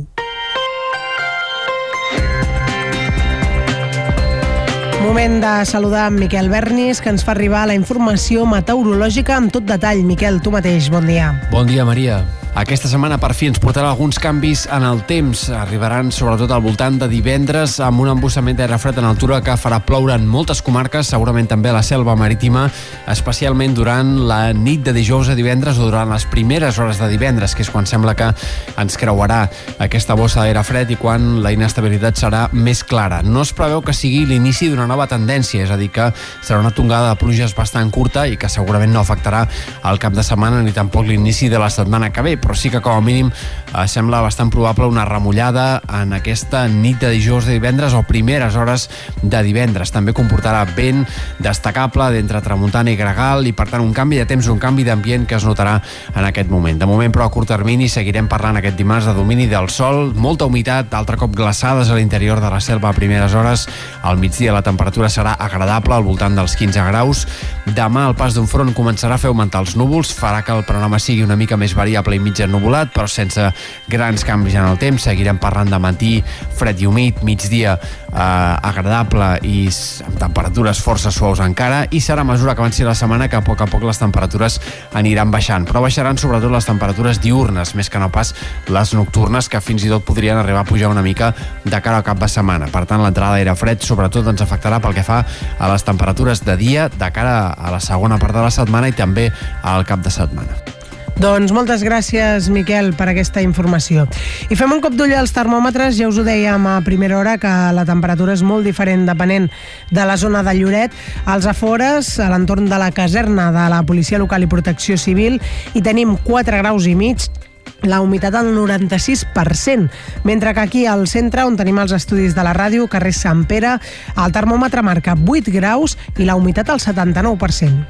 Moment de saludar en Miquel Bernis, que ens fa arribar la informació meteorològica amb tot detall. Miquel, tu mateix, bon dia. Bon dia, Maria. Aquesta setmana, per fi, ens portarà alguns canvis en el temps. Arribaran sobretot al voltant de divendres amb un embussament d'aire fred en altura que farà ploure en moltes comarques, segurament també a la selva marítima, especialment durant la nit de dijous a divendres o durant les primeres hores de divendres, que és quan sembla que ens creuarà aquesta bossa d'aire fred i quan la inestabilitat serà més clara. No es preveu que sigui l'inici d'una nova tendència, és a dir, que serà una tongada de pluges bastant curta i que segurament no afectarà el cap de setmana ni tampoc l'inici de la setmana que ve, però sí que com a mínim eh, sembla bastant probable una remullada en aquesta nit de dijous de divendres o primeres hores de divendres. També comportarà vent destacable d'entre tramuntana i gregal i, per tant, un canvi de temps, un canvi d'ambient que es notarà en aquest moment. De moment, però, a curt termini seguirem parlant aquest dimarts de domini del sol, molta humitat, altre cop glaçades a l'interior de la selva a primeres hores. Al migdia la temperatura serà agradable, al voltant dels quinze graus. Demà el pas d'un front començarà a fer augmentar els núvols, farà que el panorama sigui una mica més variable i mig ennuvolat, però sense grans canvis en el temps. Seguirem parlant de matí fred i humit, migdia eh, agradable i amb temperatures força suaus encara, i serà a mesura que avanci la setmana que a poc a poc les temperatures aniran baixant, però baixaran sobretot les temperatures diurnes, més que no pas les nocturnes, que fins i tot podrien arribar a pujar una mica de cara al cap de setmana. Per tant, l'entrada d'aire fred sobretot ens afectarà pel que fa a les temperatures de dia de cara a la segona part de la setmana i també al cap de setmana. Doncs moltes gràcies, Miquel, per aquesta informació. I fem un cop d'ull als termòmetres. Ja us ho dèiem a primera hora que la temperatura és molt diferent depenent de la zona de Lloret. Als afores, a l'entorn de la caserna de la Policia Local i Protecció Civil, hi tenim quatre graus i mig, la humitat al noranta-sis per cent, mentre que aquí al centre, on tenim els estudis de la ràdio, carrer Sant Pere, el termòmetre marca vuit graus i la humitat al setanta-nou per cent.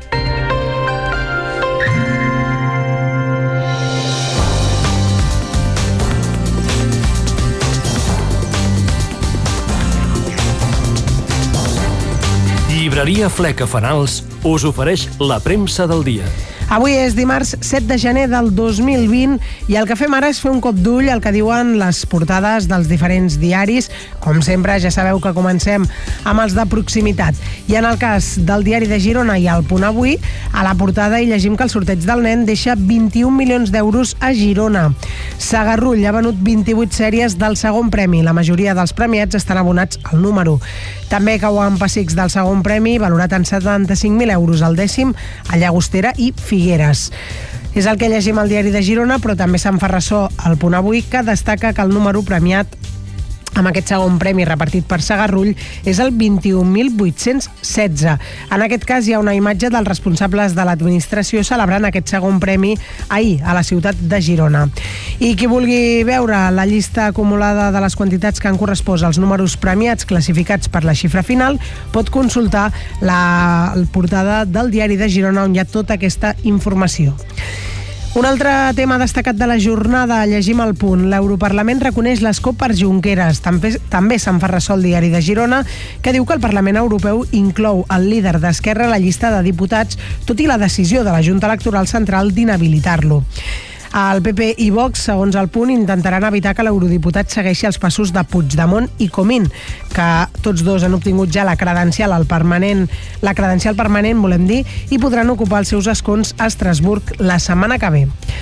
Llibreria Fleca Fanals us ofereix la premsa del dia. Avui és dimarts set de gener del dos mil vint i el que fem ara és fer un cop d'ull al que diuen les portades dels diferents diaris. Com sempre, ja sabeu que comencem amb els de proximitat. I en el cas del diari de Girona i el Punt Avui, a la portada hi llegim que el sorteig del nen deixa vint-i-un milions d'euros a Girona. Sagarrull ha venut vint-i-vuit sèries del segon premi. La majoria dels premiats estan abonats al número. També cauen pessics del segon premi, valorat en setanta-cinc mil euros al dècim, a Llagostera i Figueres. És el que llegim al diari de Girona, però també se'n fa ressò al Punt Avui, que destaca que el número premiat amb aquest segon premi repartit per Sagarrull és el vint-i-un mil vuit-cents setze. En aquest cas hi ha una imatge dels responsables de l'administració celebrant aquest segon premi ahir a la ciutat de Girona. I qui vulgui veure la llista acumulada de les quantitats que han correspost als números premiats classificats per la xifra final pot consultar la portada del diari de Girona, on hi ha tota aquesta informació. Un altre tema destacat de la jornada, llegim al Punt. L'Europarlament reconeix l'escó per Junqueras. També, també se'n fa ressò el diari de Girona, que diu que el Parlament Europeu inclou el líder d'Esquerra a la llista de diputats, tot i la decisió de la Junta Electoral Central d'inhabilitar-lo. El P P i Vox, segons el Punt, intentaran evitar que l'eurodiputat segueixi els passos de Puigdemont i Comín, que tots dos han obtingut ja la credencial al permanent, la credencial permanent, volem dir, i podran ocupar els seus escons a Estrasburg la setmana que ve.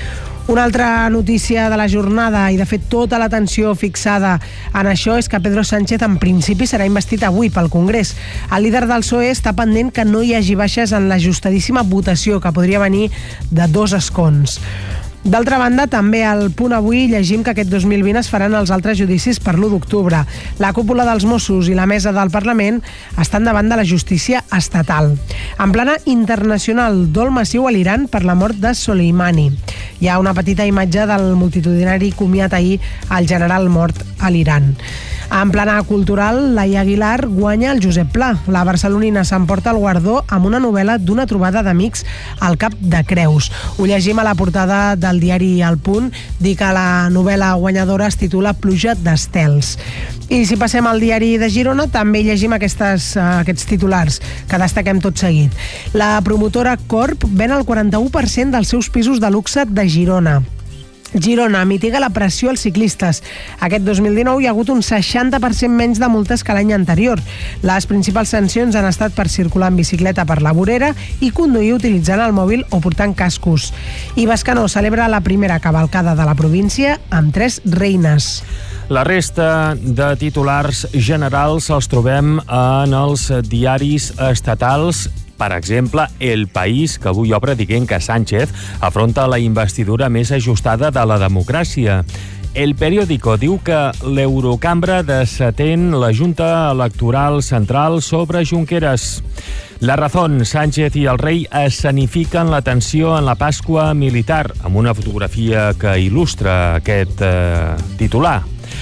Una altra notícia de la jornada, i de fet tota l'atenció fixada en això, és que Pedro Sánchez en principi serà investit avui pel Congrés. El líder del P S O E està pendent que no hi hagi baixes en l'ajustadíssima votació, que podria venir de dos escons. D'altra banda, també al Punt Avui llegim que aquest dos mil vint es faran els altres judicis per l'u d'octubre. La cúpula dels Mossos i la mesa del Parlament estan davant de la justícia estatal. En plana internacional, dol massiu a l'Iran per la mort de Soleimani. Hi ha una petita imatge del multitudinari comiat ahir al general mort a l'Iran. En plana cultural, Laia Aguilar guanya el Josep Pla. La barcelonina s'emporta el guardó amb una novel·la d'una trobada d'amics al Cap de Creus. Ho llegim a la portada del diari El Punt, dir que la novel·la guanyadora es titula Pluja d'estels. I si passem al diari de Girona, també llegim aquestes, uh, aquests titulars que destaquem tot seguit. La promotora Corp ven el quaranta-u per cent dels seus pisos de luxe de Girona. Girona mitiga la pressió als ciclistes. Aquest dos mil dinou hi ha hagut un seixanta per cent menys de multes que l'any anterior. Les principals sancions han estat per circular en bicicleta per la vorera i conduir utilitzant el mòbil o portant cascos. I Bescanó celebra la primera cavalcada de la província amb tres reines. La resta de titulars generals els trobem en els diaris estatals. Per exemple, El País, que avui obre dient que Sánchez afronta la investidura més ajustada de la democràcia. El Periódico diu que l'Eurocambra desatén la Junta Electoral Central sobre Junqueras. La Razón, Sánchez i el rei escenifiquen la tensió en la Pasqua militar, amb una fotografia que il·lustra aquest eh, titular.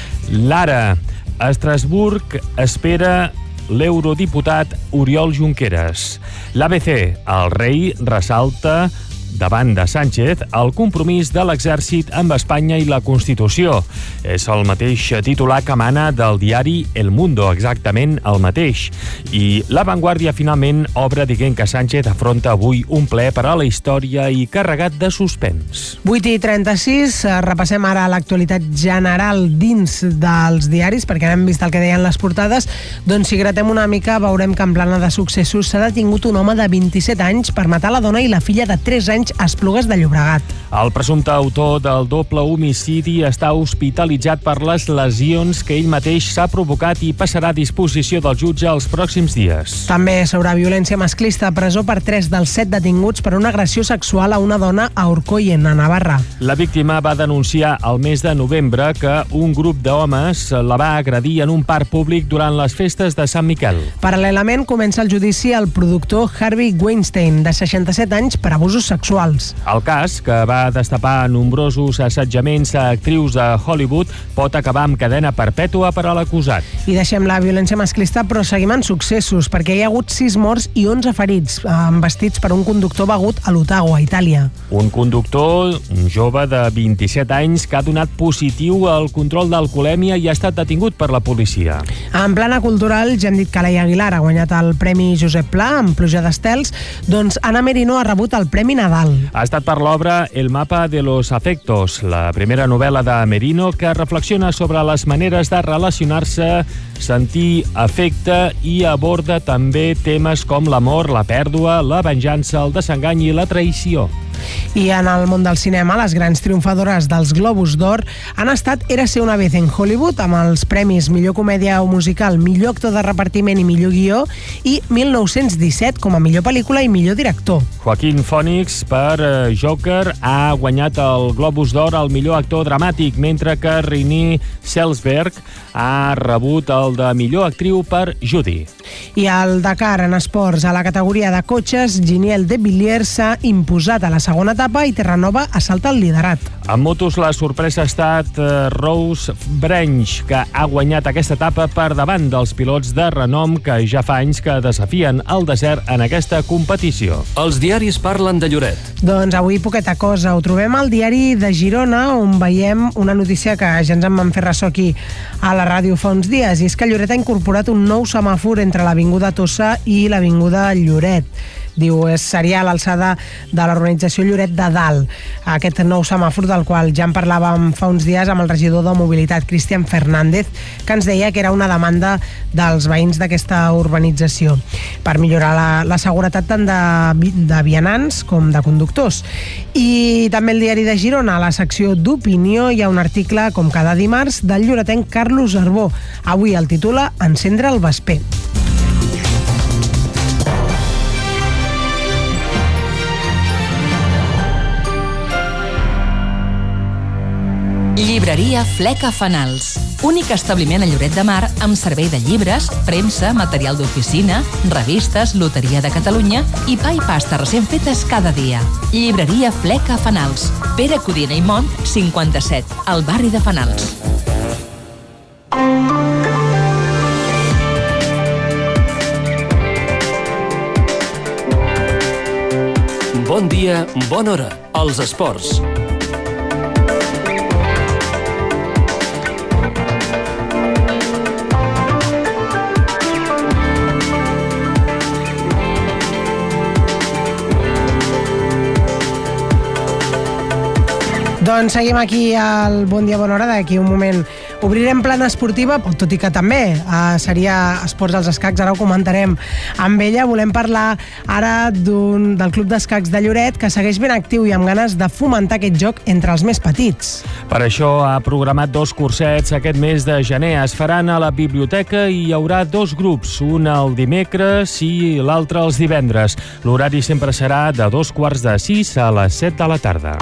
L'Ara, Estrasburg espera l'eurodiputat Oriol Junqueras. L'A B C, el rei ressalta davant de Sánchez el compromís de l'exèrcit amb Espanya i la Constitució. És el mateix titular que emana del diari El Mundo, exactament el mateix. I La Vanguardia finalment obre dient que Sánchez afronta avui un ple per a la història i carregat de suspens. vuit i trenta-sis, repassem ara l'actualitat general dins dels diaris, perquè hem vist el que deien les portades. Doncs si gratem una mica veurem que en plana de successos s'ha detingut un home de vint-i-set anys per matar la dona i la filla de tres anys a Esplugues de Llobregat. El presumpte autor del doble homicidi està hospitalitzat per les lesions que ell mateix s'ha provocat i passarà a disposició del jutge els pròxims dies. També sobre violència masclista, presó per tres dels set detinguts per una agressió sexual a una dona a Orcoyen, a Navarra. La víctima va denunciar el mes de novembre que un grup d'homes la va agredir en un parc públic durant les festes de Sant Miquel. Paral·lelament comença el judici al productor Harvey Weinstein, de seixanta-set anys, per abusos sexuals. El cas, que va destapar nombrosos assetjaments a actrius de Hollywood, pot acabar amb cadena perpètua per a l'acusat. I deixem la violència masclista, però seguim en successos, perquè hi ha hagut sis morts i onze ferits, embestits per un conductor begut a l'Otago, a Itàlia. Un conductor, un jove de vint-i-set anys, que ha donat positiu al control d'alcoholèmia i ha estat detingut per la policia. En plana cultural, ja hem dit que Laia Aguilar ha guanyat el Premi Josep Pla amb Pluja d'estels, doncs Anna Merino ha rebut el Premi Nadal. Ha estat per l'obra El mapa de los afectos, la primera novel·la de Merino que reflexiona sobre les maneres de relacionar-se, sentir afecte i aborda també temes com l'amor, la pèrdua, la venjança, el desengany i la traïció. I en el món del cinema, les grans triomfadores dels Globus d'Or han estat Érase una vez en Hollywood, amb els premis Millor Comèdia o Musical, Millor Actor de Repartiment i Millor Guió, i mil nou-cents disset com a Millor Pel·lícula i Millor Director. Joaquín Phoenix, per Joker, ha guanyat el Globus d'Or al millor actor dramàtic, mentre que Renée Zellweger ha rebut el de millor actriu per Judy. I al Dakar, en esports, a la categoria de cotxes, Giniel de Villiers s'ha imposat a la segona etapa i Terranova assalta el liderat. En motos, la sorpresa ha estat Rose Branch, que ha guanyat aquesta etapa per davant dels pilots de renom que ja fa anys que desafien el desert en aquesta competició. Els diaris parlen de Lloret. Doncs avui poqueta cosa. Ho trobem al diari de Girona, on veiem una notícia que ja ens en vam fer ressò aquí a la ràdio fa uns dies, i és que Lloret ha incorporat un nou semàfor entre l'avinguda Tossa i l'avinguda Lloret. Diu, seria a l'alçada de l'urbanització Lloret de Dalt, aquest nou semàfor del qual ja en parlàvem fa uns dies amb el regidor de Mobilitat, Cristian Fernández, que ens deia que era una demanda dels veïns d'aquesta urbanització per millorar la, la seguretat tant de, de vianants com de conductors. I també el diari de Girona, a la secció d'opinió, hi ha un article, com cada dimarts, del lloretenc Carlos Arbó. Avui el titula Encendre el vesper. Llibreria Fleca Fanals. Únic establiment a Lloret de Mar amb servei de llibres, premsa, material d'oficina, revistes, loteria de Catalunya i pa i pasta recent fetes cada dia. Llibreria Fleca Fanals. Pere Codina i Mont, cinquanta-set, al barri de Fanals. Bon dia, bona hora. Els esports. Doncs seguim aquí al Bon Dia, Bona Hora. D'aquí un moment obrirem plana esportiva, tot i que també eh, seria esports als escacs. Ara ho comentarem amb ella. Volem parlar ara d'un, del Club d'Escacs de Lloret, que segueix ben actiu i amb ganes de fomentar aquest joc entre els més petits. Per això ha programat dos cursets aquest mes de gener. Es faran a la biblioteca i hi haurà dos grups, un el dimecres i l'altre els divendres. L'horari sempre serà de dos quarts de sis a les set de la tarda.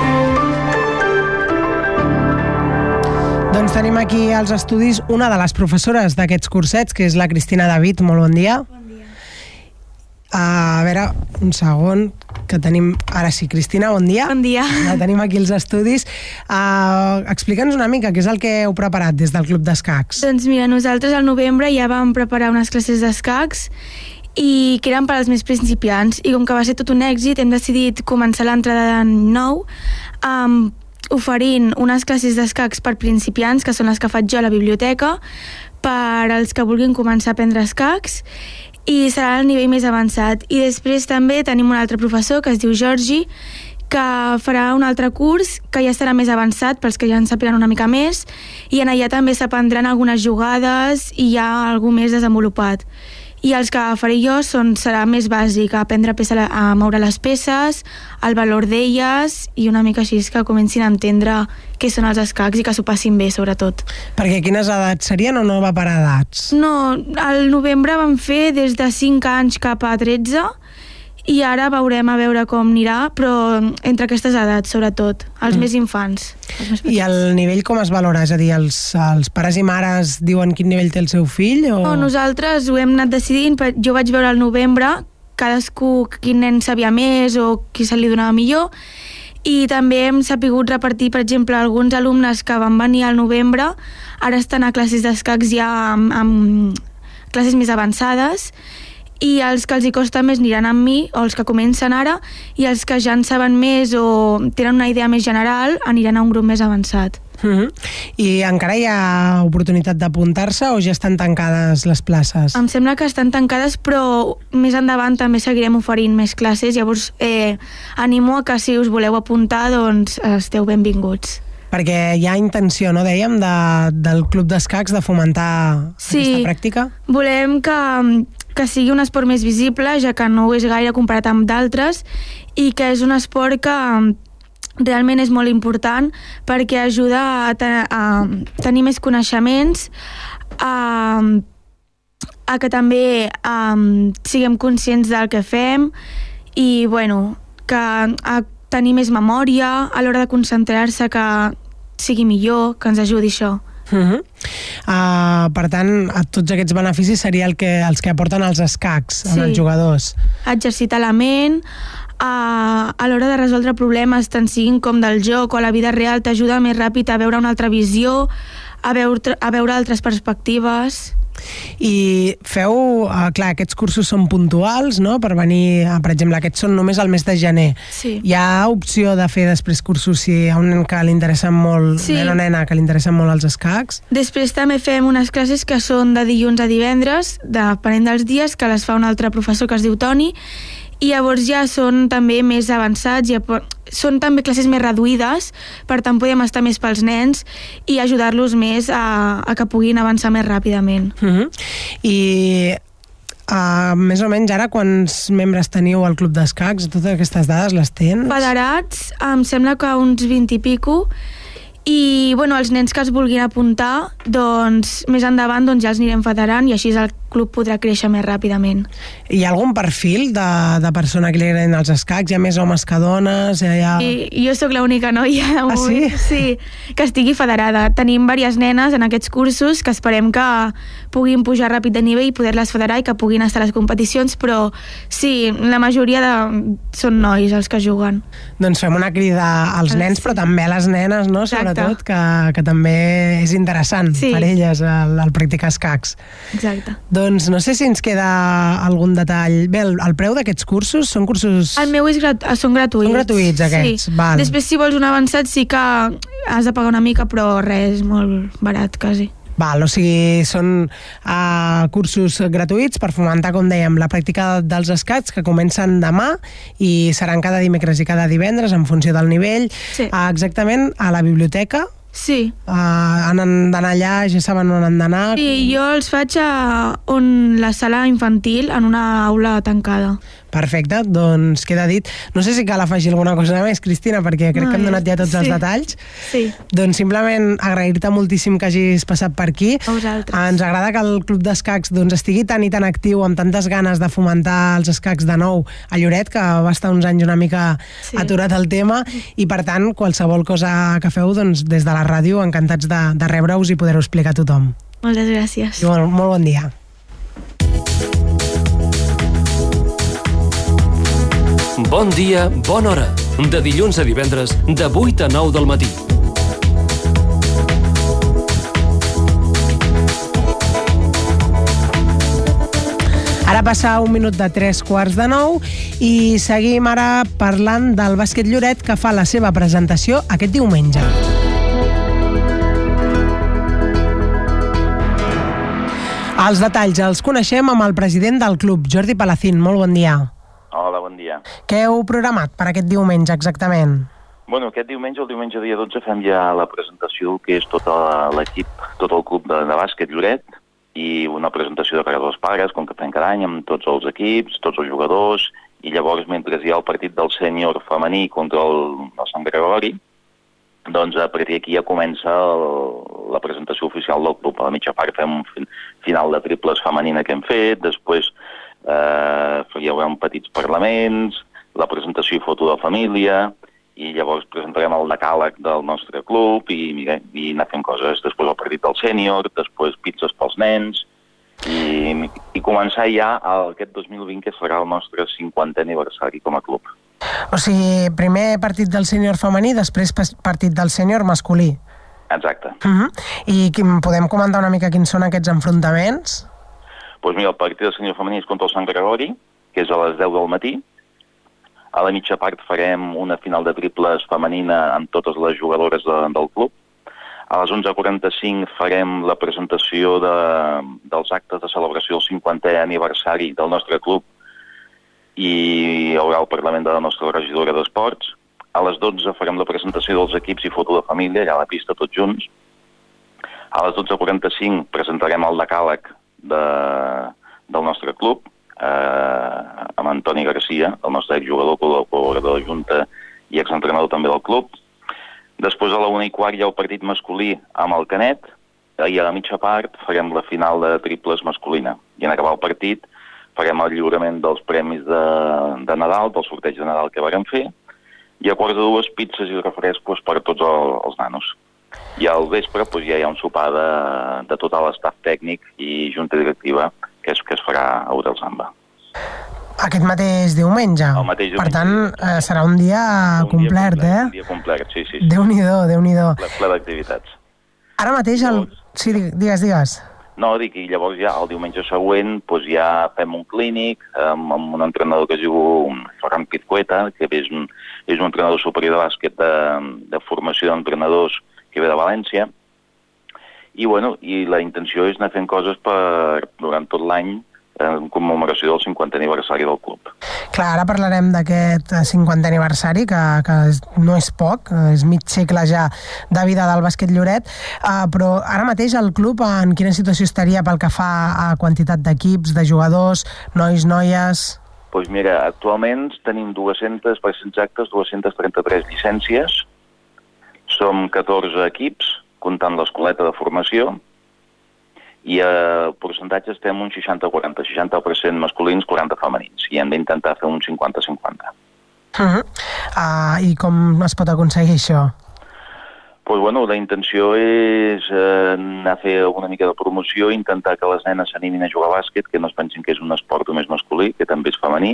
Doncs tenim aquí als estudis una de les professores d'aquests cursets, que és la Cristina David. Molt bon dia. Bon dia. A veure, un segon, que tenim... Ara sí, Cristina, bon dia. Bon dia. La tenim aquí als estudis. Uh, Explica'ns una mica què és el que heu preparat des del Club d'Escacs. Doncs mira, nosaltres al novembre ja vam preparar unes classes d'escacs i que eren per als més principiants, i com que va ser tot un èxit hem decidit començar l'entrada d'any nou amb oferint unes classes d'escacs per principiants, que són les que faig jo a la biblioteca, per als que vulguin començar a aprendre escacs, i serà el nivell més avançat. I després també tenim un altre professor que es diu Jorgi, que farà un altre curs que ja serà més avançat pels que ja en sapiguen una mica més, i en allà també s'aprendran algunes jugades i ja algú més desenvolupat. I els que faré jo són, serà més bàsic, aprendre a, peça, a moure les peces, el valor d'elles, i una mica així que comencin a entendre què són els escacs i que s'ho passin bé, sobretot. Perquè quines edats serien o no va per edats? No, al novembre vam fer des de cinc anys cap a tretze, i ara veurem a veure com anirà, però entre aquestes edats, sobretot, els mm. més infants. Els més I el nivell com es valora? És a dir, els, els pares i mares diuen quin nivell té el seu fill? O... No, nosaltres ho hem anat decidint. Jo vaig veure al novembre cadascú quin nen sabia més o qui se li donava millor, i també hem sapigut repartir, per exemple, alguns alumnes que van venir al novembre ara estan a classes d'escacs ja amb, amb classes més avançades, i els que els hi costa més aniran amb mi, o els que comencen ara, i els que ja en saben més o tenen una idea més general aniran a un grup més avançat. Mm-hmm. I encara hi ha oportunitat d'apuntar-se o ja estan tancades les places? Em sembla que estan tancades, però més endavant també seguirem oferint més classes, llavors eh, animo a que si us voleu apuntar, doncs esteu benvinguts. Perquè hi ha intenció, no, dèiem, de, del Club d'Escacs de fomentar sí, aquesta pràctica? Sí, volem que, que sigui un esport més visible, ja que no ho és gaire comparat amb d'altres, i que és un esport que realment és molt important perquè ajuda a, te, a tenir més coneixements, a, a que també a, siguem conscients del que fem i, bueno, que a tenir més memòria a l'hora de concentrar-se, que sigui millor, que ens ajudi això. Uh-huh. Uh, per tant, a tots aquests beneficis seria el que, els que aporten els escacs sí. als jugadors. Exercitar la ment, uh, a l'hora de resoldre problemes, tant siguin com del joc o a la vida real, t'ajuda més ràpid a veure una altra visió, a veure, a veure altres perspectives. I feu, uh, clar, aquests cursos són puntuals, no?, per venir, uh, per exemple, aquests són només al mes de gener. Sí. Hi ha opció de fer després cursos si hi ha un nen que li interessen molt, sí. nen o nena que li interessen molt els escacs? Després també fem unes classes que són de dilluns a divendres, depenent dels dies, que les fa un altre professor que es diu Toni, i llavors ja són també més avançats, ja són també classes més reduïdes, per tant podem estar més pels nens i ajudar-los més a, a que puguin avançar més ràpidament. Uh-huh. I uh, més o menys ara quants membres teniu al club d'escacs? Totes aquestes dades les tens? Federats, em sembla que uns vint i pico, i bueno, els nens que es vulguin apuntar, doncs més endavant doncs, ja els anirem federant i així el club podrà créixer més ràpidament. Hi ha algun perfil de, de persona que li agraden els escacs? Hi ha més homes que dones? Hi ha... I, jo sóc l'única noia. Ah, sí? Sí, que estigui federada. Tenim diverses nenes en aquests cursos que esperem que puguin pujar ràpid de nivell i poder-les federar i que puguin estar a les competicions, però sí, la majoria de... són nois els que juguen. Doncs fem una crida als nens, però també a les nenes, no? Sobretot, que, que també és interessant sí. per elles el, el practicar escacs. Exacte. Doncs no sé si ens queda algun detall. Bé, el, el preu d'aquests cursos són cursos... El meu és grat... són gratuïts. Són gratuïts aquests, sí. val. Després, si vols un avançat, sí que has de pagar una mica, però res, molt barat, quasi. Val, o sigui, són uh, cursos gratuïts per fomentar, com dèiem, la pràctica dels escacs, que comencen demà i seran cada dimecres i cada divendres en funció del nivell. Sí. Uh, exactament, a la biblioteca. Sí. Uh, han d'anar allà, ja saben on han d'anar. Sí, jo els faig a on la sala infantil, en una aula tancada. Perfecte, doncs queda dit. No sé si cal afegir alguna cosa més, Cristina, perquè crec no, que hem donat ja tots sí. els detalls. Sí. Doncs simplement agrair-te moltíssim que hagis passat per aquí. A vosaltres. Ens agrada que el Club d'Escacs doncs, estigui tan i tan actiu, amb tantes ganes de fomentar els escacs de nou a Lloret, que va estar uns anys una mica sí. aturat el tema, i per tant, qualsevol cosa que feu, doncs, des de la ràdio, encantats de, de rebre-us i poder-ho explicar a tothom. Moltes gràcies. I molt, molt bon dia. Bon dia, bona hora. De dilluns a divendres, de vuit a nou del matí. Ara passa un minut de tres quarts de nou i seguim ara parlant del bàsquet Lloret, que fa la seva presentació aquest diumenge. Els detalls els coneixem amb el president del club, Jordi Palacín. Molt bon dia. Hola, bon dia. Què heu programat per aquest diumenge exactament? Bueno, aquest diumenge, el diumenge dia dotze, fem ja la presentació que és tot l'equip, tot el club de, de bàsquet Lloret, i una presentació de cara als pares, com que fem cada any, amb tots els equips, tots els jugadors, i llavors, mentre hi ha el partit del sènior femení contra el, el Sant Gregori, doncs a partir d'aquí ja comença el, la presentació oficial del club. A la mitja part fem un final de triples femenina que hem fet, després Uh, hi haurà petits parlaments, la presentació i foto de família, i llavors presentarem el decàleg del nostre club i, i, i anar fent coses. Després el partit del sènior, després pizzas pels nens, i, i començar ja el, aquest dos mil vint, que serà el nostre cinquantè aniversari com a club. O sigui, primer partit del sènior femení, després partit del sènior masculí. Exacte. Uh-huh. I podem comentar una mica quins són aquests enfrontaments? Doncs mira, el partit del sènior femení és contra el Sant Gregori, que és a les deu del matí. A la mitja part farem una final de triples femenina amb totes les jugadores de, del club. A les onze quaranta-cinc farem la presentació de, dels actes de celebració del cinquantè aniversari del nostre club i hi haurà el Parlament de la nostra regidora d'Esports. A les dotze farem la presentació dels equips i foto de família, allà a la pista, tots junts. A les dotze quaranta-cinc presentarem el decàleg De, del nostre club eh, amb Antoni Garcia, el nostre exjugador, col·laborador de la Junta i exentrenador també del club. Després a la una i quart hi ha el partit masculí amb el Canet i a la mitja part farem la final de triples masculina. I en acabar el partit farem el lliurament dels premis de, de Nadal, del sorteig de Nadal que vàrem fer, i a quarts de dues pizzas i refrescos per tots el, els nanos. I al vespre doncs, ja hi ha un sopar de, de tot l'estaf tècnic i junta directiva que es, que es farà a Hotel Samba. Aquest mateix diumenge? El mateix diumenge. Per tant, eh, serà un dia un complet, dia complet, eh? Un dia complet, sí, sí. sí. Déu-n'hi-do, Déu-n'hi-do. Ple, ple d'activitats. Ara mateix, el... sí, digues, digues. No, dic, i llavors ja el diumenge següent doncs ja fem un clínic amb, amb un entrenador que es diu Ferran Pizcueta, que és un, és un entrenador superior de bàsquet de, de formació d'entrenadors que ve de València, i, bueno, i la intenció és anar fent coses per, durant tot l'any, en commemoració del cinquantè aniversari del club. Clar, ara parlarem d'aquest cinquantè aniversari, que, que no és poc, és mig segle ja de vida del bàsquet Lloret, uh, però ara mateix el club en quina situació estaria pel que fa a quantitat d'equips, de jugadors, nois, noies? Doncs pues mira, actualment tenim dues-centes, per ser exactes, dues-centes trenta-tres llicències, som catorze equips, comptant l'escoleta de formació, i a percentatge estem un seixanta quaranta, seixanta per cent masculins, quaranta femenins, i hem d'intentar fer un cinquanta cinquanta. Uh-huh. Uh, I com es pot aconseguir això? Pues bueno, la intenció és eh, anar a fer una mica de promoció, intentar que les nenes s'animin a jugar a bàsquet, que no es pensin que és un esport només masculí, que també és femení,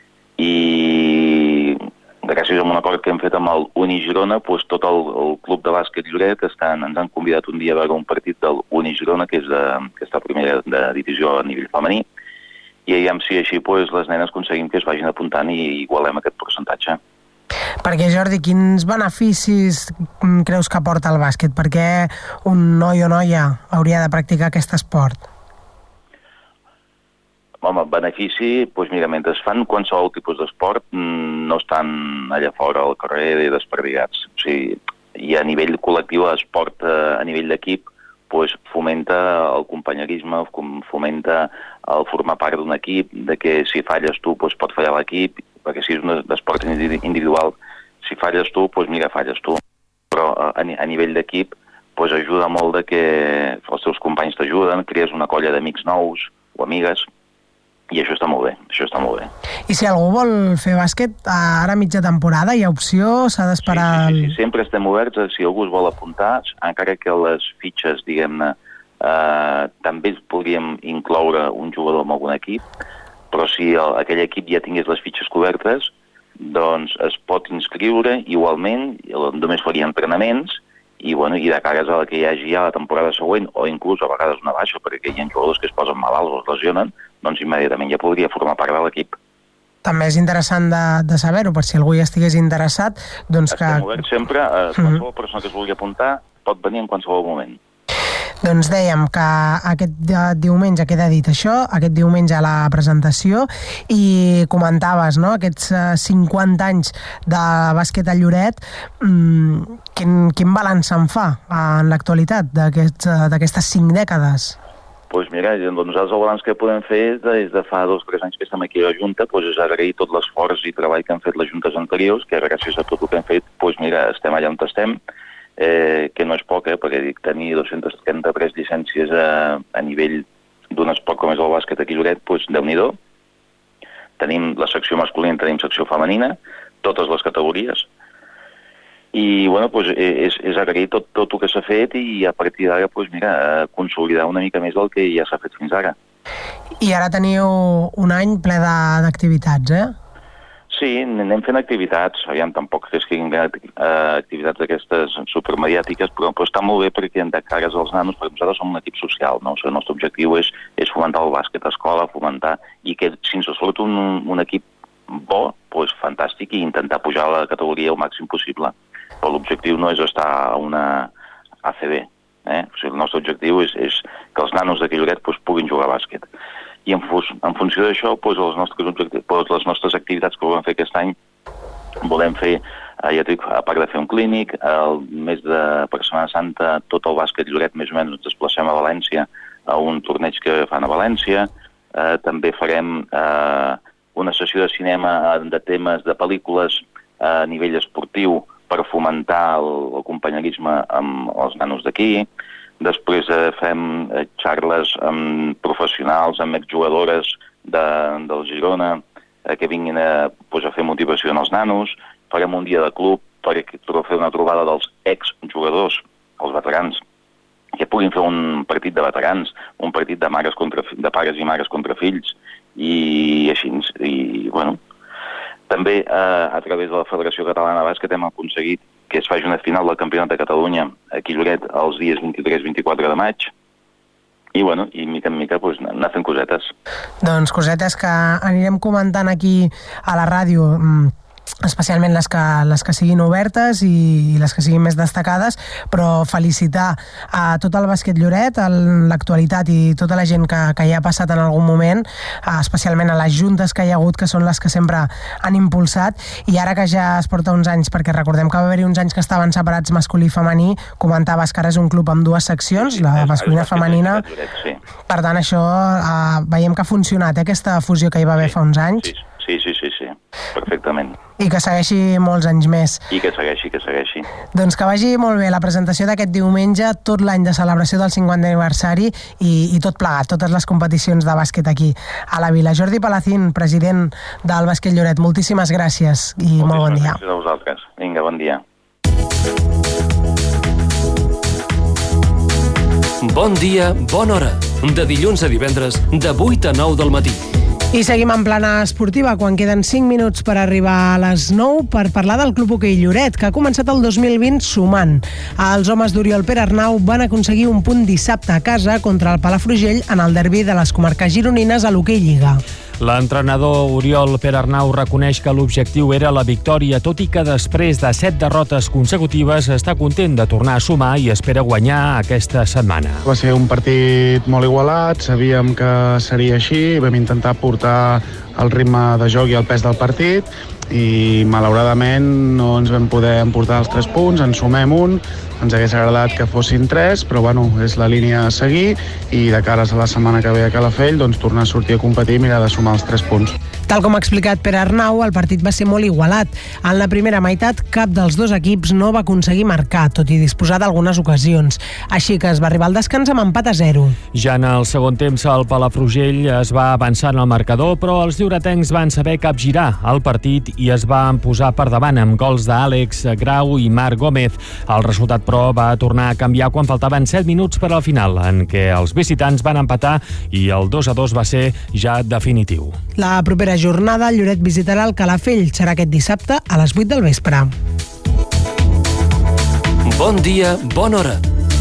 i gràcies a un acord que hem fet amb el Uni Girona, doncs tot el, el club de bàsquet Lloret estan, ens han convidat un dia a veure un partit del Uni Girona, que és de, que està a primera de divisió a nivell femení, i aviam si així doncs, les nenes aconseguim que es vagin apuntant i igualem aquest percentatge. Perquè, Jordi, quins beneficis creus que aporta el bàsquet? Per què un noi o noia hauria de practicar aquest esport? Home, benefici, doncs mira, mentre es fan qualsevol tipus d'esport, no estan allà fora al carrer desperdigats. O sigui, i a nivell col·lectiu, l'esport a nivell d'equip, doncs fomenta el companyerisme, fomenta el formar part d'un equip, de que si falles tu, doncs pot fallar l'equip, perquè si és un esport individual, si falles tu, doncs mira, falles tu. Però a nivell d'equip, doncs ajuda molt de que els teus companys t'ajuden, crees una colla d'amics nous o amigues, i això està molt bé, això està molt bé. I si algú vol fer bàsquet, ara mitja temporada hi ha opció, s'ha d'esperar... Sí, sí, sí, sí, sempre estem oberts, si algú es vol apuntar, encara que les fitxes, diguem-ne, eh, també podríem incloure un jugador en algun equip, però si el, aquell equip ja tingués les fitxes cobertes, doncs es pot inscriure igualment, només faria entrenaments, i, bueno, i de cares a la que hi hagi ja la temporada següent, o inclús a vegades una baixa, perquè hi ha jugadors que es posen malalts o es lesionen, doncs immediatament ja podria formar part de l'equip. També és interessant de, de saber-ho, per si algú hi estigués interessat, doncs que... Estem oberts sempre, eh, qualsevol mm-hmm. persona que es vulgui apuntar pot venir en qualsevol moment. Doncs dèiem que aquest diumenge queda dit això, aquest diumenge la presentació, i comentaves, no?, aquests cinquanta anys de bàsquet a Lloret. Mm, quin, quin balanç se'n fa en l'actualitat d'aquestes cinc dècades? Doncs mira, nosaltres el balanç que podem fer des de fa dos o tres anys que estem aquí a la Junta, doncs és agrair tot l'esforç i treball que han fet les juntes anteriors, que gràcies a tot el que hem fet, doncs mira, estem allà on estem, eh, que no és poc, eh, perquè dic, tenir dues-centes trenta-tres llicències a, a nivell d'un esport com és el bàsquet aquí a Lloret, doncs Déu-n'hi-do. Tenim la secció masculina, tenim secció femenina, totes les categories, i bueno, doncs és, és agrair tot, tot el que s'ha fet i a partir d'ara doncs, mira, consolidar una mica més del que ja s'ha fet fins ara. I ara teniu un any ple d'activitats, eh? Sí, anem fent activitats, aviam, tampoc és que tinguin uh, activitats d'aquestes supermediàtiques, però, però està molt bé perquè de cares als nanos, perquè nosaltres som un equip social, no? O sigui, el nostre objectiu és, és fomentar el bàsquet a escola, fomentar, i que si ens surt un, un equip bo, doncs fantàstic, i intentar pujar a la categoria el màxim possible. Però l'objectiu no és estar a una A C B, eh? O sigui, el nostre objectiu és, és que els nanos de Lloret doncs, puguin jugar a bàsquet. I en, en funció d'això, doncs, els nostres objectius, doncs, les nostres activitats que volem fer aquest any, volem fer, eh, ja dic, a part de fer un clínic, el mes de per Setmana Santa, tot el bàsquet Lloret més o menys ens desplacem a València, a un torneig que fan a València, eh, també farem eh, una sessió de cinema de temes de pel·lícules a nivell esportiu per fomentar el, el companyerisme amb els nanos d'aquí. Després eh, fem eh, xarles amb professionals, amb exjugadores de, del Girona, eh, que vinguin a, pues, a fer motivació en els nanos. Farem un dia de club per, per fer una trobada dels exjugadors, els veterans, que puguin fer un partit de veterans, un partit de, mares contra, de pares i mares contra fills, i així. I, bueno, també eh, a través de la Federació Catalana de Bàsquet hem aconseguit que es faci una final del Campionat de Catalunya aquí a Lloret els dies vint-i-tres vint-i-quatre de maig, i bueno, i mica en mica pues, anar fent cosetes. Doncs cosetes que anirem comentant aquí a la ràdio especialment les que, les que siguin obertes i les que siguin més destacades, però felicitar a tot el bàsquet Lloret, a l'actualitat i tota la gent que, que hi ha passat en algun moment, especialment a les juntes que hi ha hagut, que són les que sempre han impulsat, i ara que ja es porta uns anys, perquè recordem que va haver-hi uns anys que estaven separats masculí i femení, comentaves que ara és un club amb dues seccions, la masculina i femenina, per tant això eh, veiem que ha funcionat, eh, aquesta fusió que hi va haver fa uns anys. Sí, sí, sí, sí, perfectament. I que segueixi molts anys més. I que segueixi, que segueixi. Doncs que vagi molt bé la presentació d'aquest diumenge, tot l'any de celebració del cinquantè aniversari i, i tot plegat, totes les competicions de bàsquet aquí a la vila. Jordi Palacín, president del Bàsquet Lloret, moltíssimes gràcies i moltíssimes molt bon dia. Gràcies a vosaltres. Vinga, bon dia. Bon dia, bona hora. De dilluns a divendres, de vuit a nou del matí. I seguim en plana esportiva, quan queden cinc minuts per arribar a les nou per parlar del Club Hoquei Lloret, que ha començat el dos mil vint sumant. Els homes d'Oriol Pere Arnau van aconseguir un punt dissabte a casa contra el Palafrugell en el derbi de les comarques gironines a l'Hoquei Lliga. L'entrenador Oriol Pere Arnau reconeix que l'objectiu era la victòria, tot i que després de set derrotes consecutives està content de tornar a sumar i espera guanyar aquesta setmana. Va ser un partit molt igualat, sabíem que seria així, vam intentar portar el ritme de joc i el pes del partit i malauradament no ens vam poder emportar els tres punts, en sumem un, ens hagués agradat que fossin tres, però bueno, és la línia a seguir i de cara a la setmana que ve a Calafell doncs tornar a sortir a competir i mirar de sumar els tres punts. Tal com ha explicat Pere Arnau, el partit va ser molt igualat. En la primera meitat, cap dels dos equips no va aconseguir marcar, tot i disposar d'algunes ocasions. Així que es va arribar al descans amb empat a zero. Ja en el segon temps, el Palafrugell es va avançar en el marcador, però els lloretencs van saber capgirar el partit i es van posar per davant amb gols d'Àlex Grau i Marc Gómez. El resultat, però, va tornar a canviar quan faltaven set minuts per al final, en què els visitants van empatar i el dos a dos va ser ja definitiu. La propera jornada, el Lloret visitarà el Calafell. Serà aquest dissabte a les vuit del vespre. Bon dia, bona hora.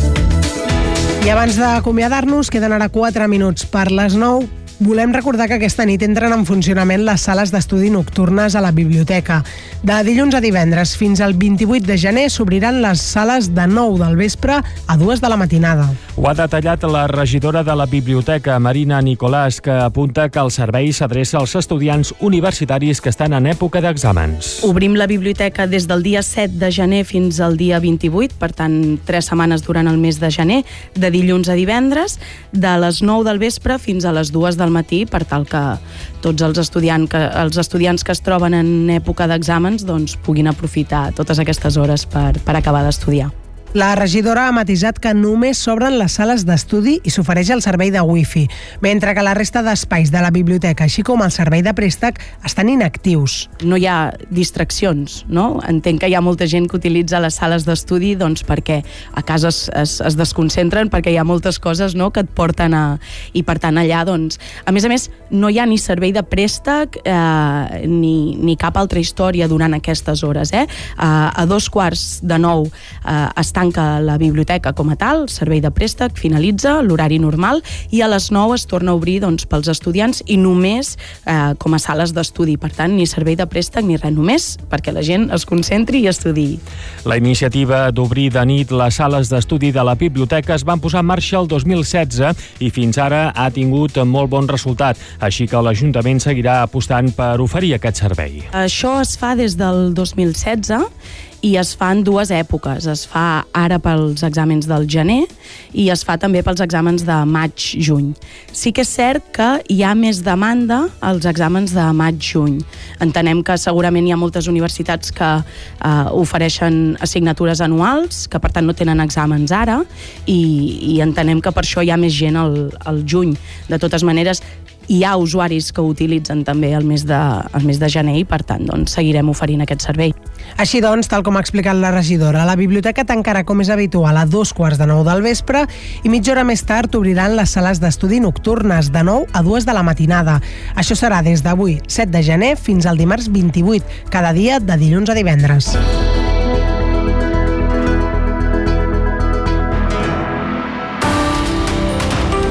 I abans d'acomiadar-nos, queden ara quatre minuts per les nou. Volem recordar que aquesta nit entren en funcionament les sales d'estudi nocturnes a la biblioteca. De dilluns a divendres fins al vint-i-vuit de gener s'obriran les sales de nou del vespre a dues de la matinada. Ho ha detallat la regidora de la biblioteca, Marina Nicolàs, que apunta que el servei s'adreça als estudiants universitaris que estan en època d'exàmens. Obrim la biblioteca des del dia set de gener fins al dia vint-i-vuit, per tant, tres setmanes durant el mes de gener, de dilluns a divendres, de les nou del vespre fins a les dues del matí, per tal que tots els estudiants que, els estudiants que es troben en època d'exàmens doncs, puguin aprofitar totes aquestes hores per, per acabar d'estudiar. La regidora ha matisat que només s'obren les sales d'estudi i s'ofereix el servei de wifi, mentre que la resta d'espais de la biblioteca, així com el servei de préstec, estan inactius. No hi ha distraccions, no? Entenc que hi ha molta gent que utilitza les sales d'estudi doncs, perquè a casa es, es, es desconcentren, perquè hi ha moltes coses, no?, que et porten a... I per tant allà, doncs... A més a més, no hi ha ni servei de préstec eh, ni, ni cap altra història durant aquestes hores. Eh? A, a dos quarts de nou eh, està tanca la biblioteca com a tal, servei de préstec, finalitza l'horari normal i a les nou es torna a obrir doncs, pels estudiants i només eh, com a sales d'estudi. Per tant, ni servei de préstec ni res, només perquè la gent es concentri i estudiï. La iniciativa d'obrir de nit les sales d'estudi de la biblioteca es van posar en marxa el dos mil setze i fins ara ha tingut molt bon resultat, així que l'Ajuntament seguirà apostant per oferir aquest servei. Això es fa des del dos mil setze i es fa en dues èpoques. Es fa ara pels exàmens del gener i es fa també pels exàmens de maig-juny. Sí que és cert que hi ha més demanda als exàmens de maig-juny. Entenem que segurament hi ha moltes universitats que eh, ofereixen assignatures anuals, que per tant no tenen exàmens ara, i, i entenem que per això hi ha més gent al, al juny. De totes maneres, hi ha usuaris que ho utilitzen també el mes de, el mes de gener i, per tant, doncs, seguirem oferint aquest servei. Així doncs, tal com ha explicat la regidora, la biblioteca tancarà com és habitual a dos quarts de nou del vespre i mitja hora més tard obriran les sales d'estudi nocturnes de nou a dues de la matinada. Això serà des d'avui, set de gener, fins al dimarts vint-i-vuit, cada dia de dilluns a divendres.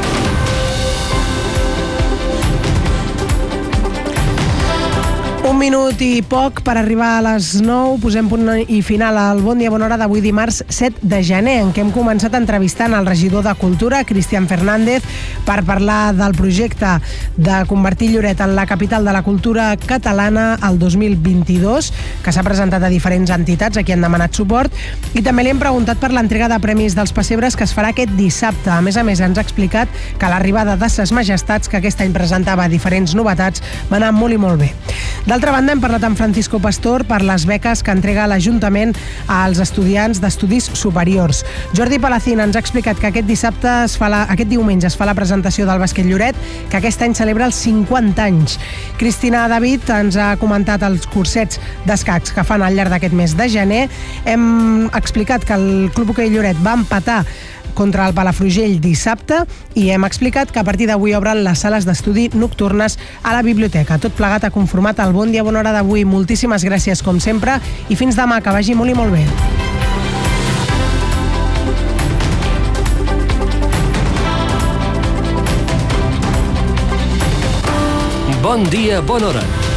Un minut minut i poc per arribar a les nou. Posem punt i final al Bon Dia Bona Hora d'avui dimarts set de gener, en què hem començat entrevistant el regidor de Cultura, Cristian Fernández, per parlar del projecte de convertir Lloret en la capital de la cultura catalana el dos mil vint-i-dos, que s'ha presentat a diferents entitats a qui han demanat suport, i també li hem preguntat per l'entrega de premis dels pessebres que es farà aquest dissabte. A més a més, ens ha explicat que l'arribada de Ses Majestats, que aquest any presentava diferents novetats, va anar molt i molt bé. D'altra banda, hem parlat amb Francisco Pastor per les beques que entrega l'Ajuntament als estudiants d'estudis superiors. Jordi Palacín ens ha explicat que aquest dissabte es fa la, aquest diumenge es fa la presentació del bàsquet Lloret, que aquest any celebra els cinquanta anys. Cristina David ens ha comentat els cursets d'escacs que fan al llarg d'aquest mes de gener. Hem explicat que el Club Hoquei Lloret va empatar contra el Palafrugell dissabte i hem explicat que a partir d'avui obren les sales d'estudi nocturnes a la biblioteca. Tot plegat ha conformat el Bon Dia Bona Hora d'avui. Moltíssimes gràcies, com sempre, i fins demà, que vagi molt i molt bé. Bon dia, bona hora.